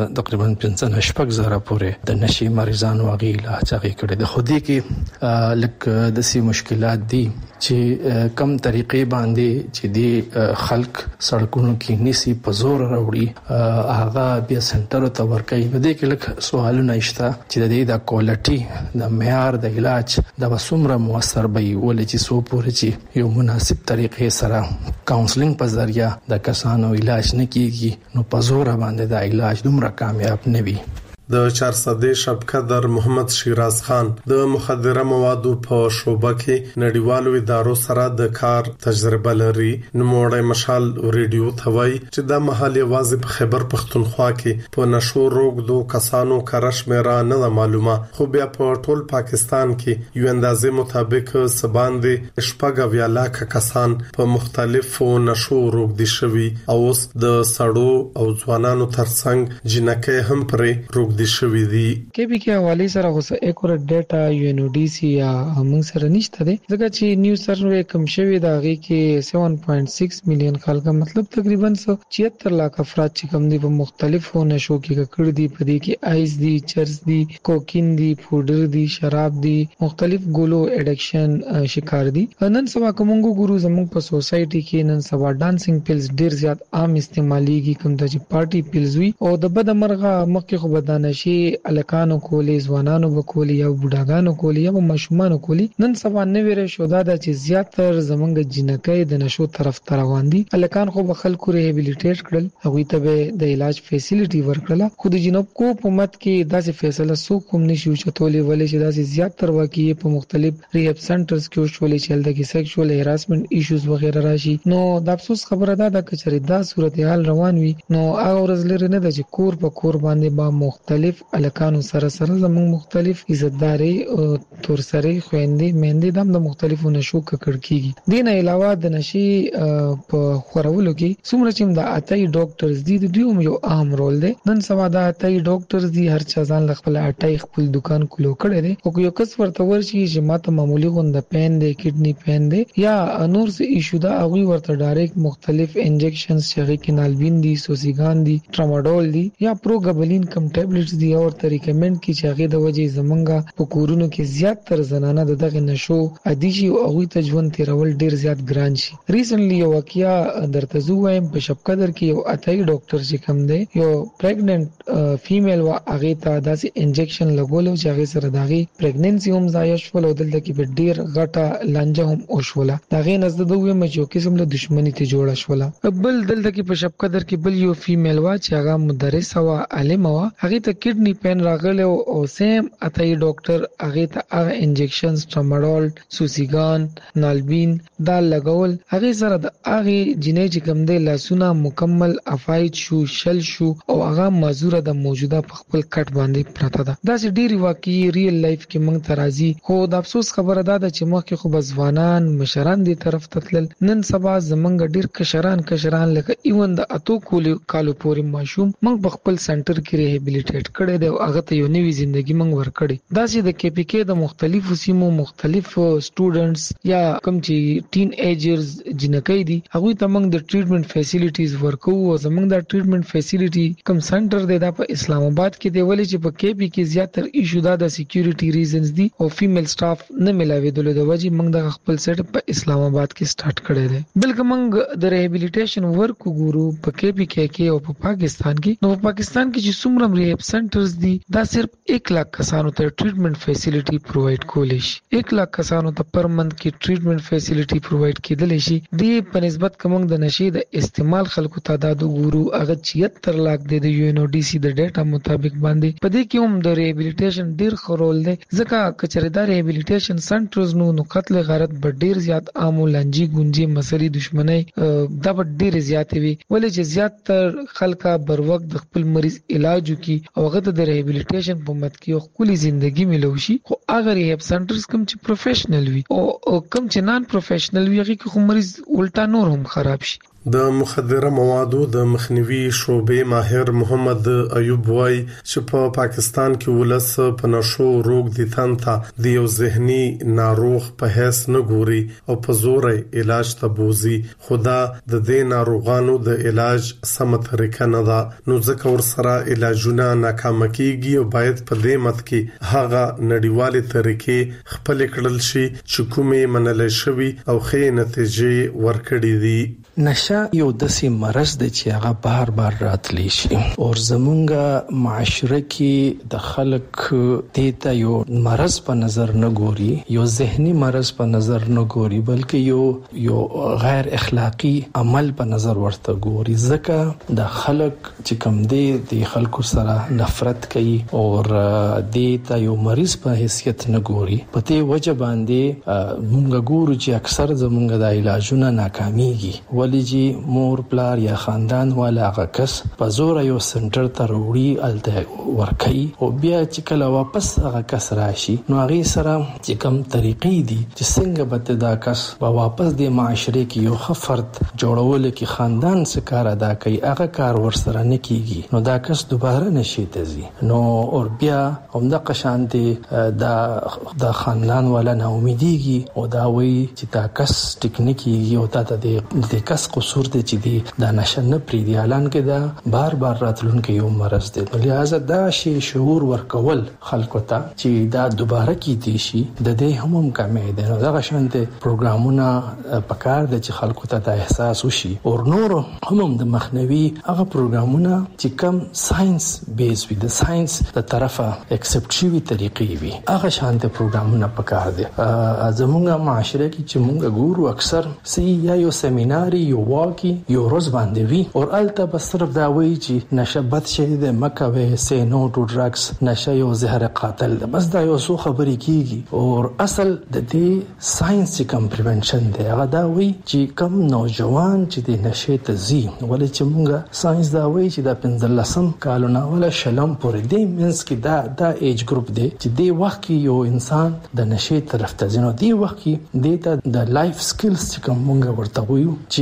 15,000 پورې د نشي مریضانو هغه علاج هغه کړي. د خودي کې لکه د سي مشکلات دي چې کم طریقې باندې چې دی خلک سړکونو کې نسی په زور راوړي هغه بیا سنټر ته ورکوي. نو دې کې لکه سوالونه شته چې د کوالټي د معیار د علاج د وسومره موثر به ولې چې سو پورې چې یو مناسب طریقې سره کاونسلینګ په ذریعہ د کسانو علاج نه کیږي نو په زور باندې د علاج دومره کامیاب نه وي. د 400 شبقدر محمد شیراز خان د مخدره موادو په شوبه کې نړیوالو ادارو سره د کار تجربه لري. نوموړی مشال ریډیو ثوي چې د محلي واځي په خیبر پختونخوا کې په نشو روغدو کسانو کارش میرا نه معلومه خو بیا په ټول پاکستان کې یو اندازې مطابق سباندې شپږ لاک کسان په مختلفو نشو روغدي شوي او اوس د سړو او ځوانانو ترڅنګ جنکه هم پرې روغدي شوی دی. کې به کې حواله سره اوس اکورټ ډیټا یو ان ډي سي یا موږ سره نشته دي ځکه چې نیو سروې کم شوی دا غي کې 7.6 میلیون خلک مطلب تقریبا 76 لک افراد چې کم دي په مختلفو نشو کې کړ دي په دې کې آیس دي، چرس دي، کوکین دي، پودر دي، شراب دي، مختلف ګولو اډکشن شکار دي. نن سبا کومګو ګورو زموږ په سوسايټي کې نن سبا ډانسینګ پیلز ډیر زیات عام استعماليږي کوم د پارټي پیلز وي او د بد مرغه مخکې خو بدانه شي الکانو کولی ځوانانو وکولي یا بوډاګانو کولی یا ماشومانو کولی. نن سبا نوې شو دا چې زیاتر زمونږ جنکې د نشو طرف ته روان دي. الکان خو خلکو ریهابیلیټیټ کړل هغه ته د علاج فیسیلیټي ورکړه. خو د جنوب حکومت کې داسې فیصله سو کوم نشي چتولې ولې چې داسې زیاتر واقعي په مختلف ریهاب سنټرز کې شولې چې د سیکشوال هراسمنت ایشوز وغیرہ راشي. نو د افسوس خبره ده د کچري دا صورتحال روان وي نو هغه ورځ لري نه د چې کور په کور باندې با مختلف الکانو سره زموږ مختلف عزتداري او تورسري خويندې مېندې د مختلفو نشو ککړ کیږي. دین علاوه د نشي په خورولو کې څومره چې د اتای ډاکټرز دي د دوی یو اهم رول دی. نن سبا د اتای ډاکټرز دي هر چا ځان خپل اتای خپل دکان کولو کړی دی او یو کس ورته ورشي چې ماته معمولی غونډه پین دی، کډنی پین دی یا نور څه ایشو دا هغه ورته ډایرکټ مختلف انجکشنز چې کې نالبین دي، سوسیګان دي، ټراماډول دي یا پروګابلین کم ټابلیټ ټابلیټس دی او ریکمند کی چې هغه د وجې زمونږه په کورونو کې زیات تر زنانه دغه نشو عادي شي او هغه ته ژوند تیرول ډیر زیات ګران شي. ریسنټلی یو واقعیا درته زویم په شپ قدر کې یو اتای ډاکټر چې کوم دی یو پریګننٹ فیمیل وا هغه ته داسې انجکشن لګولو چې هغه سره دغه پریګننسي هم ضایع شول او دلته کې په ډیر غټه لانجه هم وشوله. دغه نزد دوه مچو قسم له دښمنی ته جوړه شوله. بل دلته کې په شپ قدر کې بل یو فیمیل وا چې هغه مدرس وا عالم وا هغه ته کډنی پین راغله او سیم اتای ډاکټر هغه ته هغه انجکشنز ټراماډول سوسیګان نالبین دا لګول هغه سره د هغه جنې چې کوم دی لاسونه مکمل افایت شو شل شو او هغه مازوره د موجوده په خپل کټ باندې پراته ده. دا چې ډیری واقعي ریل لایف کې موږ ترازی خو د افسوس خبره ده چې مخکې خو بزوانان مشران دي طرف تتل نن سبا زمونږ ډیر کشران لکه ایون د اتو کالو پورې ماشوم موږ په خپل سنټر کې ریهابیلیټیټ کړي دی او هغه ته یو نوې ژوندۍ موږ ورکړي. دا چې د کې پی کې د مختلفو سیمو مختلف سټوډنټس یا کوم چې ټین ایجرز جنکې دي هغه ته موږ د ټریټمنټ فیسیلیټیز ورکو او زمونږ د ټریټمنټ فیسیلیټي کوم سنټر دی دا په اسلام آباد کې دی ولې چې په کې پی کې زیاتره ایشو دا د سکیورټي ریزنز دي او فیمیل سټاف نه ملاویدل د وجې موږ د خپل سیټ په اسلام آباد کې سٹارټ کړی دی. بلکې موږ د ریهابیلیټیشن ورک ګورو په کې پی کې او په پاکستان کې نو په پاکستان کې چې څومره ریهاب سنټرز دي دا صرف 1 لک کسانو ته ټریټمنټ فیسیلیټي پرووایډ کولای شي. 1 لک کسانو ته پر منث کې ټریټمنټ فیسیلیټي پرووایډ کېدل شي. د په نسبت کوم د نشي د استعمال خلکو تعداد ګورو هغه 76 لک د یو ان او ډي سي د ډیټا مطابق باندې په دې کې هم د ریهابیلیټیشن ډیر خورول دی ځکه کچریدار ریهابیلیټیشن سنټرز نو قتل غارت به ډیر زیات عام لنجي ګونجي مسلې دښمنۍ دا به ډیر زیات وي ولې چې زیات تر خلکا بر وخت د خپل مریض علاج وکي او هغه د ریهابیلیټیشن په مت کې خپل ژوندۍ ملوشي. خو هغه ریهاب سنټرز کوم چې پروفیشنل وي او کوم چې نان پروفیشنل وي هغه کې مریض الټا نور هم خراب شي. د مخدره موادو د مخنیوي شعبې ماهر محمد ایوب وای چې په پاکستان کې ولس په نشو روغ دي تنته د یو ذهني ناروغ په هیڅ نه ګوري او په زور علاج ته بوزي. خدا د دې ناروغانو د علاج سم طریقه نه ده نو ځکه ور سره علاجونه ناکام کیږي او باید په دې مت کې هغه نړیوالې طریقې خپل کړل شي چې کومې منل شوی او ښه نتیجې ورکړي دي. نشه یو داسې مرض دی چې هغه بار راتلی شي او زمونږ معاشره کې د خلک دیتا یو مرض په نظر نه ګوري یو ذهني مرض په نظر نه ګوري بلکې یو غیر اخلاقی عمل په نظر ورته ګوري ځکه د خلک چې کوم دی د خلکو سره نفرت کوي او دیتا یو مریض په حیثیت نه ګوري. په دې وجه باندې موږ ګورو چې اکثر زمونږ د علاجونه ناکاميږي ولې مور پلار یا خاندان والا هغه کس په زور یو سنټر ته وروړي الته ورکي او بیا چې کله واپس هغه کس راشي نو هغه سره چې کوم طریقې دي چې څنګه به دا کس واپس د معاشره کې یو خفرت جوړول کې خاندان څخه کار ادا کوي هغه کار ورسره نه کیږي نو دا کس دوباره نشي تزي نو او بیا همدا قشانتي د خاندان والا نه امیديږي او دا وایي چې دا کس ټیکنیکی یو ته د کس قصور دی چې دی دا نشه نه پری دی اعلان کې دا بار راتلونکي یو مرض دی. لہذا دا شی شعور ورکول خلکو ته چې دا دوباره کیږي شي د دې هم کمې ده. نو دا شانته پروګرامونه پکار دي چې خلکو ته دا احساس وشي او نور هم د مخنیوي هغه پروګرامونه چې کم ساينس بیس وي د ساينس د طرفه اکسپټ شوی طریقې وي هغه شانته پروګرامونه پکار دي. زموږه معاشره کې چې موږ ګورو اکثر سي یا یو سیمینار یو واقعي یو روز باندې وی او الته بس صرف دا وی چې نشه بد شي د مکوي سي نو ټو ډرګز نشه یو زهر قاتل ده بس دا یو څو خبرې کیږي او اصل د دې ساينس کم پریونشن دی هغه دا وی چې کم نوجوان چې د نشه ته زی ولې چې موږ ساينس دا وی چې د 15 کالونه ولا شلم پورې دی مینس کې دا ایج ګروپ دی چې دی وخت کې یو انسان د نشه طرف ته ځنو دی وخت کې د لایف سکلز چې کوم موږ ورته ویو چې دغه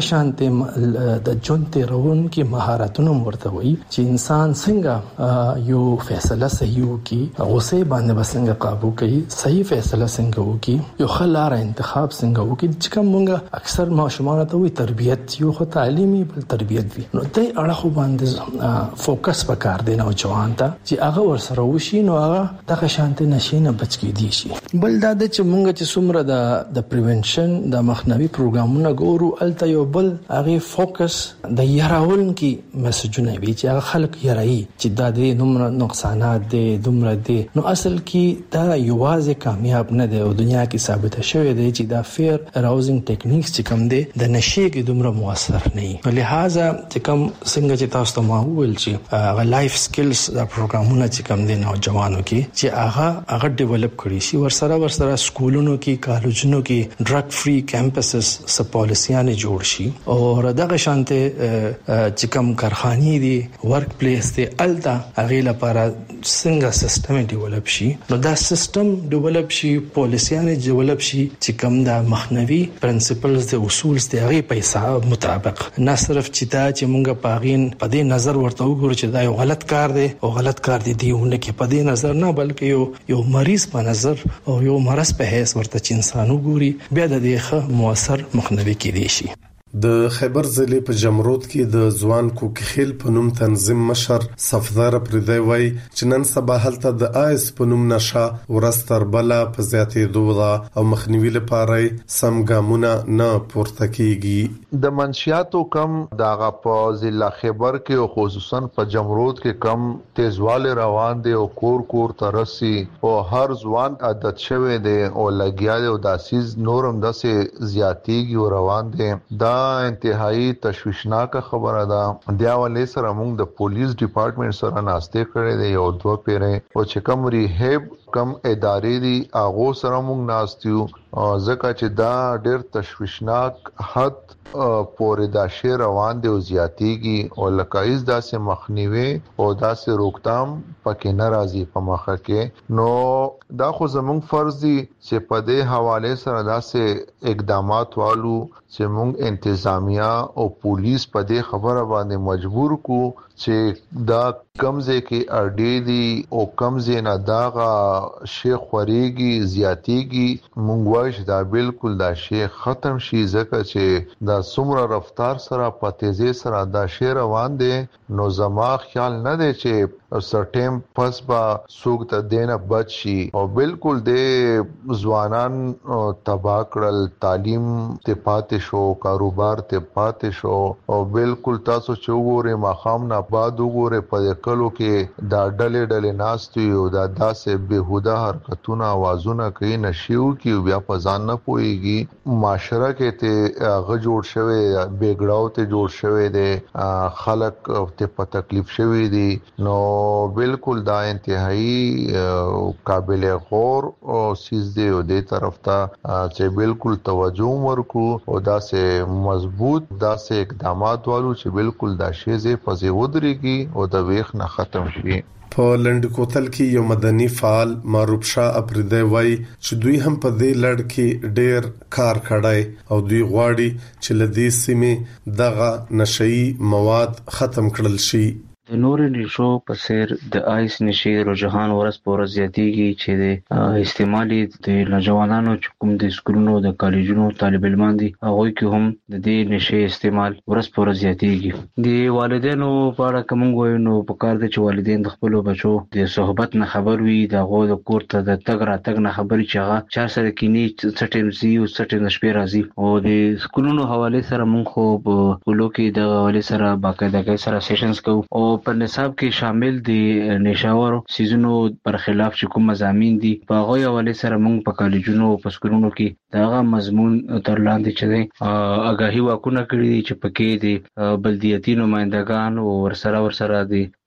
دغه شانته د ژوند تیرون کې مهارتونه ورته وي چې انسان څنګه یو فیصله صحیح وکي، غصه باندې څنګه قابو کوي، صحیح فیصله څنګه وکي، یو خلاره انتخاب څنګه وکي. چې کوم موږ اکثر ماشومان ته وي تربيت یو خو تعلیمي بل تربيت وي، نو دې اړه باندې فوکس وکړ دی نو ځوان ته چې هغه ورسره وشي نو هغه دغه شانته نشینه بچ کېدی شي. بل دا چې موږ چې څومره د پریونشن د مخنیوي پروګرامونه ګورو الته یو بل هغه فوکس د یراول کې میسجونه وی چې هغه خلک یراي چې دا د نومره نقصانات دي دومره دي، نو اصل کې دا یوازې کامیاب نه دی او دنیا کې ثابت شوی دی چې دا فیر اراوزینګ ټیکنیکس چې کوم دي د نشي کې دومره موثر نه وي. لہذا چې کوم څنګه چې تاسو ته ما وویل چې هغه لایف سکلز دا پروګرامونه چې کوم دي نوجوانو کې چې هغه ډیولپ کړي شي، ورسره سکولونو کې کالجونو کې ډرګ فری کیمپسز سپ پالیسیانه جوړ شي او دغه شانته چې کوم کارخانې دي ورک پلیس دي الته هغه لپاره څنګه سیستم ډیولپ شي، نو دا سیستم ډیولپ شي، پالیسیانه ډیولپ شي چې کوم دا مخنوي پرنسپلز دي اصول دي هغه په حساب مطابق، نه صرف چې دا چې مونږ پاغین په دې نظر ورته وګورو چې دا یو غلط کار دی او غلط کار دیونه کې په دې نظر نه بلکې یو مریض په نظر او یو مرض په حیث ورته چې انسان وګوري بیا د دې ښه موثر مخنیوي کېدی شي. د خیبر ضلع په جمرود کې د ځوان کوکخیل په نوم تنظیم مشر صفدار پردی وای چې نن سبا هلته د آیس په نوم نشه ورستر بلا په زیاتې دوه او مخنیوي لپاره سم ګامونه نه پورته کیږي. د منشیاتو کم دغه په ضلع خیبر کې او خصوصا په جمرود کې کم تیزواله روان دي او کور ترسي او هر ځوان عادت شوه دي او لګیا دي او داسیز نورم داسې زیاتېږي او روان دي. دا انتهایی تشویشناک خبره ده. د اولې سره موږ د پولیس ډپارټمنټ سره ناشته کړې ده یو دوه پیره او چې کوم ریهب کم ادارې دي هغه سره موږ ناستیو ځکه چې دا ډېر تشویشناک حد پورې دا شی روان دي او زیاتېږي او لکایز داسې مخنیوي او داسې روکتام پکې ناراضي په مخه کې. نو دا خو زموږ فرض دي چې په دې حواله سره داسې اقدامات والو چې موږ انتظامیه او پولیس په دې خبره باندې مجبور کو چې دا کمزې کې اړې دي او کمزې نه داغه شیخ خوريږي زیاتېږي مونږ وایو دا بالکل دا شی ختم شي ځکه چې دا څومره رفتار سره په تیزی سره دا شی روان دي. نو زما خیال نه دی چې سرټیم پس با سوق ته دینه بچ شي او بالکل د ځوانان تبا کړل، تعلیم ته پاتې شو، کاروبار ته پاتې شو او بالکل تاسو چې وګورئ ماخام نه بعد وګورئ په کلو کې دا ډلې ناستي او دا داسې بهوده حرکتونه आवाजونه کوي نشيو کې بیا په ځان نه پويږي. معاشره کې ته غ جوړ شوی بیګړاو ته جوړ شوی دی، خلک ته په تکلیف شوی دي. نو بالکل دا انتهایی قابل غور او سیز دی او دې طرف ته چې بالکل توجه ورکو او دا سه مضبوط دا سه اقدامات والو چې بالکل دا شی زه پځې ودرېږي او د ویخ نه ختم شي. په لند کوتل کې یو مدني فعال معروف شاه اپریدی وای چې دوی هم په دې لړ کې ډېر کار کړای او دوی غواړي چې لدې سیمه دغه نشئی مواد ختم کړل شي. د نور نشو په سیر د آیس نشي رجحان ورځ په ورځ زیاتېږي چې د استعمالي د نوجوانانو چې کوم د سکولونو د کالجونو طالب علمان دي هغه کې هم د دې نشي استعمال ورځ په ورځ زیاتېږي. د والدینو په اړه کوم وایو نو په کار دي چې والدین د خپل بچو د صحبت نه خبر وي، د غو د کور ته د تګ را تګ نه خبري چې هغه چا سره کینی څټم زی او څټم شپې راځي او د سکولونو حواله سره مونږ خو په کولو کې د حواله سره باقاعده سره سیشنز کوو او په نصاب کې شامل دي نشاور سيزونو پر خلاف چې کوم مضامین دي په هغه حواله سره موږ په کالجونو او په سکولونو کې داغه مضمون تر لاندې چې آگاهي واکونه کړی دي چې پکې دي بلدیاتي نمائندگان او ورسره دي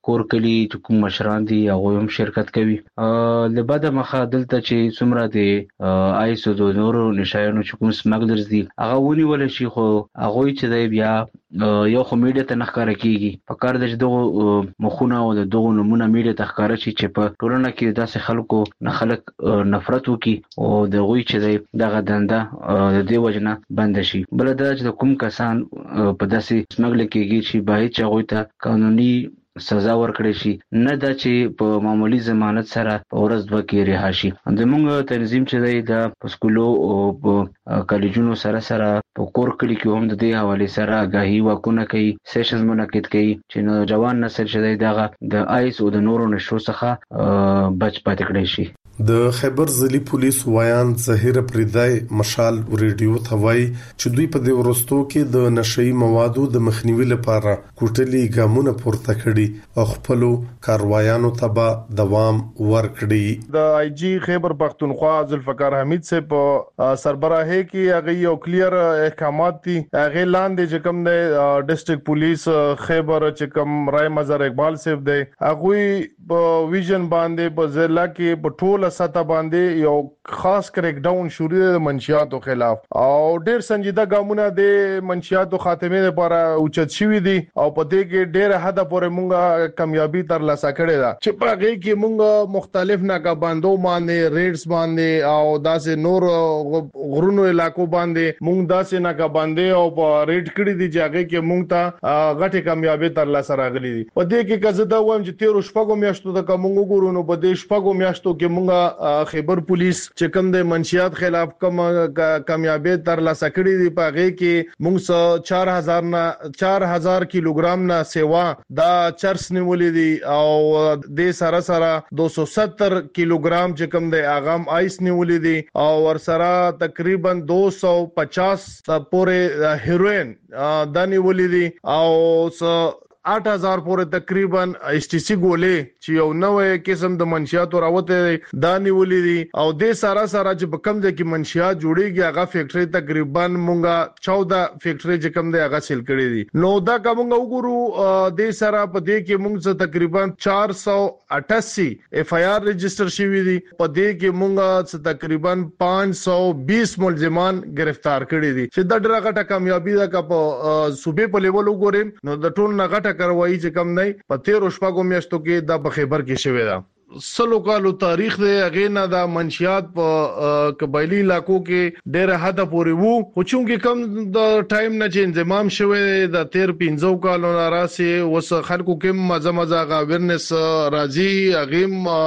کور کلی کوم مشران دي هغه هم شرکت کوي. لبعد مخه دلته چې څومره د آیسو د نورو نشایانو چې کوم سمګلرز دي هغه ونیول شي، خو هغه چې دی بیا یو خو میډیا ته نخکاره کیږي. په کار د دغه مخونه او د دغه نمونه میډیا ته ښکاره شي چې په ټولنه کې داسې خلکو نه خلک نفرت وکي او د غوي چې دی دغه دنده د دې وجنه بند شي. بل دا چې کوم کسان په داسې سمګل کېږي چې باید چې غوي ته قانوني سزا ورکړي شي، نه دا چې په معمولی ضمانت سره په ورځ دوه کې رها شي. زموږ تنظیم چې دی د پسکولو او په کالجونو سره په کور کلی کې هم د دې حواله سره آگاهي واکونه کوي، سیشنز منعقد کوي چې نوجوان نسل چې دی دغه د آیس او د نورو نشو څخه بچ پاتې کړي شي. د خیبر ضلعي پولیس وایان ظهیر پریدای مشال ریډیو ته وایي چې دوی په دې ورستو کې د نشئی موادو د مخنیوي لپاره کوټلي ګامونه پورته کړي او خپل کاروایانو ته به دوام ورکړي. د آی جی خیبر پختونخوا ذوالفقار حمید سے په سربراهي کې هغه یو کلیر احکامات دي هغه لاندې چې کوم د ډیسټریکټ پولیس خیبر چې کوم رای مظهر اقبال صاحب دی هغه په ویژن باندې په ضلع کې په ټول سطح باندې یو خاص کریک ډاون شروع د منشیاتو خلاف او ډیر سنجیده ګامونه د منشیاتو خاتمه لپاره اوچت شوی دي او په دې کې ډیر حد پورې مونږه کامیابی تر لاسه کړې ده چې په هغه کې مونږ مختلف ناکابندو باندې ریډز باندې او داسې نور غرونو علاقو باندې مونږ داسې ناکابندې او په ریډ کړې دي چې هغه کې مونږ ته غټه کامیابی تر لاسه راغلي دي. په دې کې کزه دا وایم چې 13 شپږو میاشتو د کومو ګورونو په دې شپږو میاشتو کې مونږ خیبر پولیس چې کوم د منشیات خلاف کوم کامیابی تر لاسه کړې دي په هغه کې موږ 4000 کیلوګرام نه سیوا دا چرس نیولې دي او د سره 270 کیلوګرام چې کوم د اغام آیس نیولې دي او ور سره تقریبا 250 پورې هیروین دا نیولې دي او 8000 پورې تقریبا اس ټي سي ګولې چې یو نوې قسم د منشیاتو راوته دا نیولې دي او د سره چې په کم ځای کې منشیات جوړيږي هغه فیکټري تقریبا مونږه 14 فیکټري چې کم دی هغه سیل کړې دي. نو دا کومه وګورو د سره په دې کې مونږ تقریبا 488 اف آی آر رجسٹر شوی دي. په دې کې مونږه تقریبا 520 ملزمان گرفتار کړي دي چې دا ډېره غټه کامیابی ده په صوبې په لیول وګورم نو د ټول نه غټه کاروایی چې کم نه په 13 شپږو میاشتو کې د خیبر کې شوی دا سلو کالو تاریخ دی. هغه نه د منشیات په قبایلی علاقو کې ډېر حد پورې وو خو چې کم د ټایم نه چې انضمام شوی د 13-15 کالو راسي وس خلکو کې مزه غاورنس راځي هغه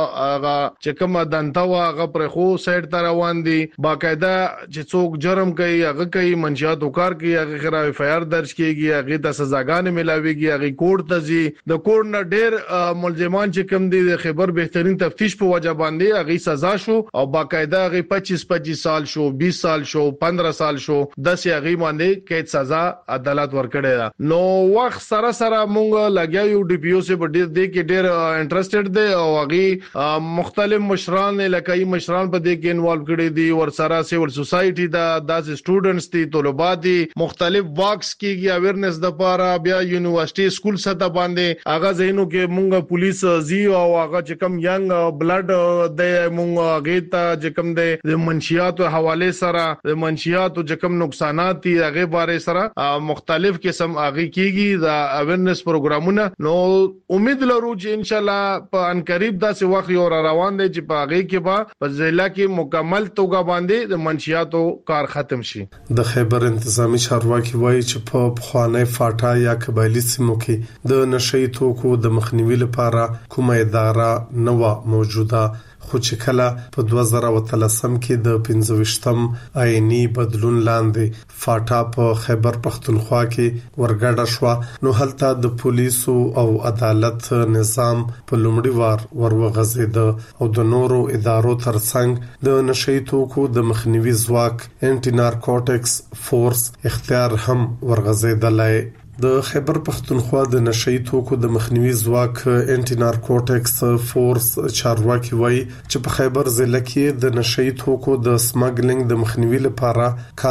چې کوم دنتا هغه پر خو سایډ ته روان دي باقاعده چې څوک جرم کوي هغه کوي منشیات وکړ کوي هغه خلاف اف آی آر درج کیږي هغه ته سزاګانې ملاويږي هغه کورټ ته ځي د کورټ نه ډېر ملزمان چې کوم دي د خیبر بهترین تفتیش په وجه باندې هغه سزا شو او باقاعده هغه 25 سال شو 20 سال شو 15 سال شو د هغه باندې قید سزا عدالت ورکړی دا. نو وخت سره مونږ لګیاو ډي پی او سه په دې کې ډېر انټرېستډ دي او هغه مختلف مشران لکای مشران په دې کې انوالو کړي دي ور سره سیول سوسايټي دا د سټوډنټس دي طلبات دي مختلف واکس کېږي اویرنس د لپاره بیا یونیورسيټي سکول سطح باندې هغه زینو کې مونږ پولیس زی او هغه چې کم ینګ بلډ د مونږ غیتا چې کوم د منشیاتو حواله سره د منشیاتو چې کوم نقصانات دي هغه باره سره مختلف قسم هغه کیږي د اویرنس پروګرامونه. نو امید لرو چې ان شاء الله په ان قریب داسې وخت یو روان دی چې په هغه کې په ضلع کې مکمل توګه باندې د منشیاتو کار ختم شي. د خیبر انتظامی چارواکي وایي چې په خوانه فاټا یا قبایلی سیمو کې د نشئی توکو د مخنیوي لپاره کومه اداره نو موجوده خو چې کله په 2013 کې د 25م آئینی بدلون لاندې فاټا په خیبر پختونخوا کې ورګډه شو نو هلته د پولیسو او عدالت نظام په لومړي وار ورغځید او د نورو ادارو ترڅنګ د نشئی توکو د مخنیوي ځواک انټي نارکوټکس فورس اختیار هم ورغځیدلای. د خیبر پختونخوا د نشئی توکو د مخنیوي ځواک انټي نارکوټکس فورس چارواکي وایي چې په خیبر ضلع کې د نشئی توکو د سمګلینګ د مخنیوي لپاره کار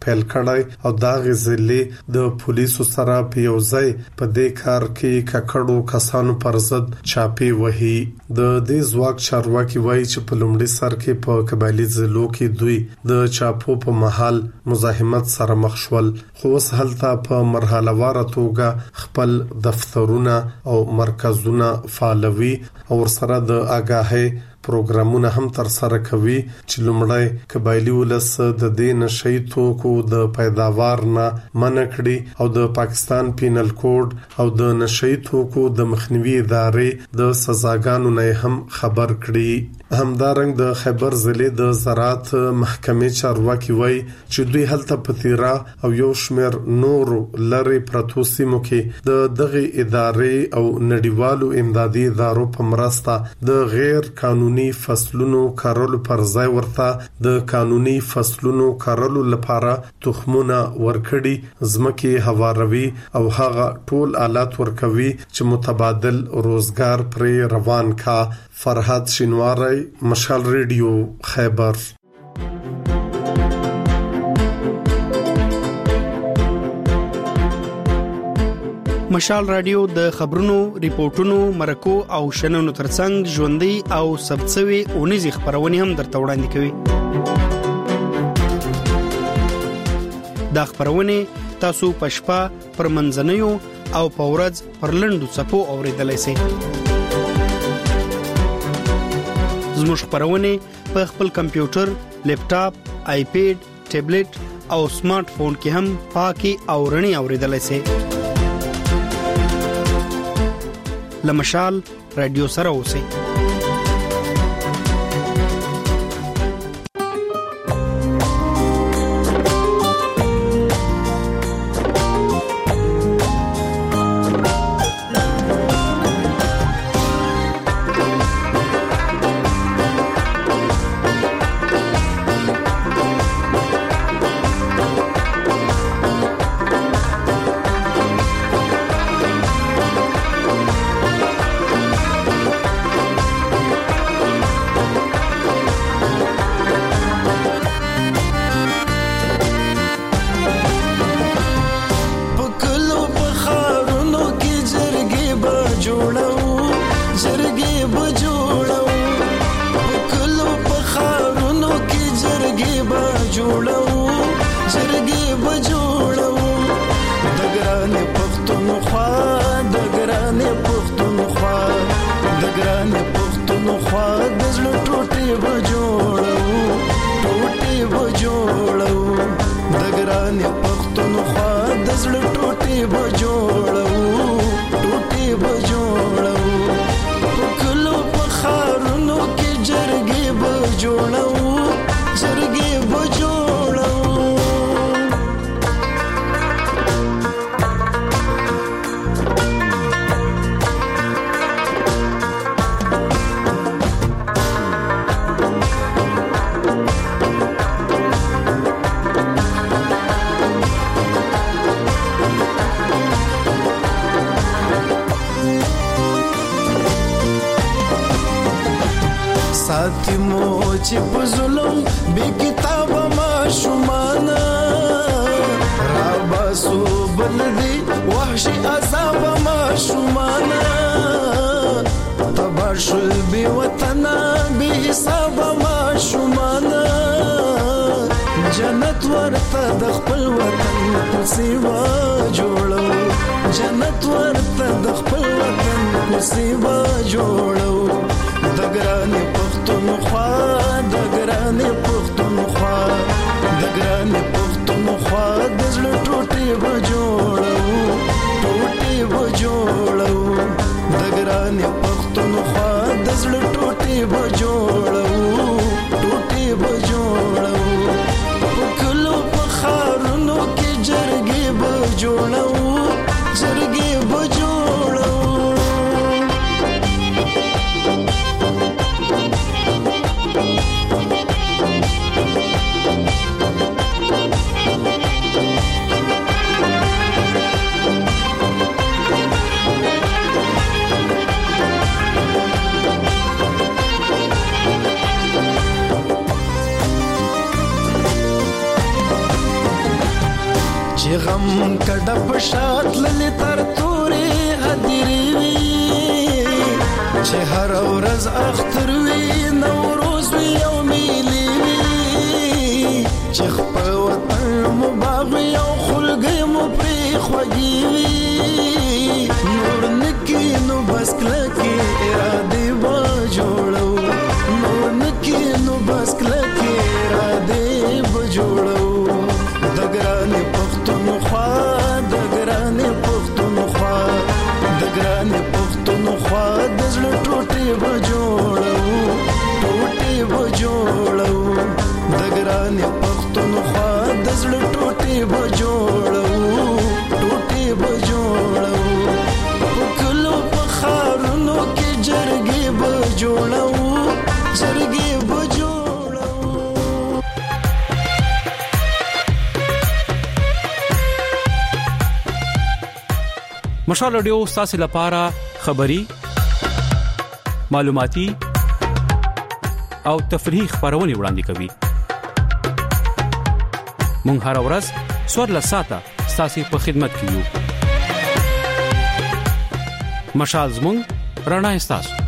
پیل کړی او دا غزلې د پولیسو سره په یو ځای په دې کار کې ککړو کسانو پر ضد چاپی وهي د دې ځواک چارواکي وایي چې په لومړي سر کې په قبایلی ضلعو کې دوی د چاپو په محل مزاحمت سره مخ شول خو اوس هلته په مرحله واره توګه خپل دفترونه او مرکزونه فعالوي او سره د آگاهي پروګرامونه هم تر سره کوي چې لومړی قبایلی ولس د دې نشئی توکو د پیداوار نه منع کړي او د پاکستان پینل کوډ او د نشئی توکو د مخنیوي ادارې د سزاګانو نه هم خبر کړي همدارنګ د خیبر ضلع د زراعت محکمې چارواکي وایي چې دوی هلته پتیرا او یو شمیر نور لری پرتو سیمو کې د دغه ادارې او نړیوالو امدادي ادارو په مرسته د غیر قانوني فصلونو کارولو پر ځای ورته د قانوني فصلونو کارولو لپاره تخمونه ورکړي ځمکې هواروي او هغه ټول آلات ورکوي چې متبادل روزګار پر روان کا فرحات شینواری مشال ریډیو خیبر مشال رادیو د خبرونو ریپورتونو مرکو او شننو ترڅنګ ژوندۍ او سبڅوي اونیزي خبرونه هم درته وړاندې کوي دا خبرونه تاسو پښپا پر منځنیو او پورز پر لندو صفو اوریدلای شئ زموږ خبرونه په خپل کمپیوټر، لیپټاپ، آیپیډ، ټابلیټ او سمارټ فون کې هم پاکي او رڼي اوریدلای شئ لمشال رادیو سره اوسئ چې غم کډه پشات للی تر تورې ادری وی چې هر ورځ اختر وی نوروز وی او میلی وی چې خپل وطن مباغ او خلګي مو پری خوږی وی نور نکی نو بس کلکی اراده و جوړو نور نکی نو بس کلکی اراده و جوړو دګران پختونخوا دګران پختونخوا دګران پختونخوا د زړه ټوټي و جوړو ټوټي و جوړو دګران پختونخوا د زړه ټوټي و جوړو ټوټي و جوړو پکلو پخارونو کې جرګي و جوړو جرګي و جوړو. مشال رادیو ستاسو لپاره خبري معلوماتي او تفریحي خبرونه وړاندې کوي. مونږ هر ورځ سوړ ساته ستاسو په خدمت کې یو. مشال زموږ رڼا ستاسو.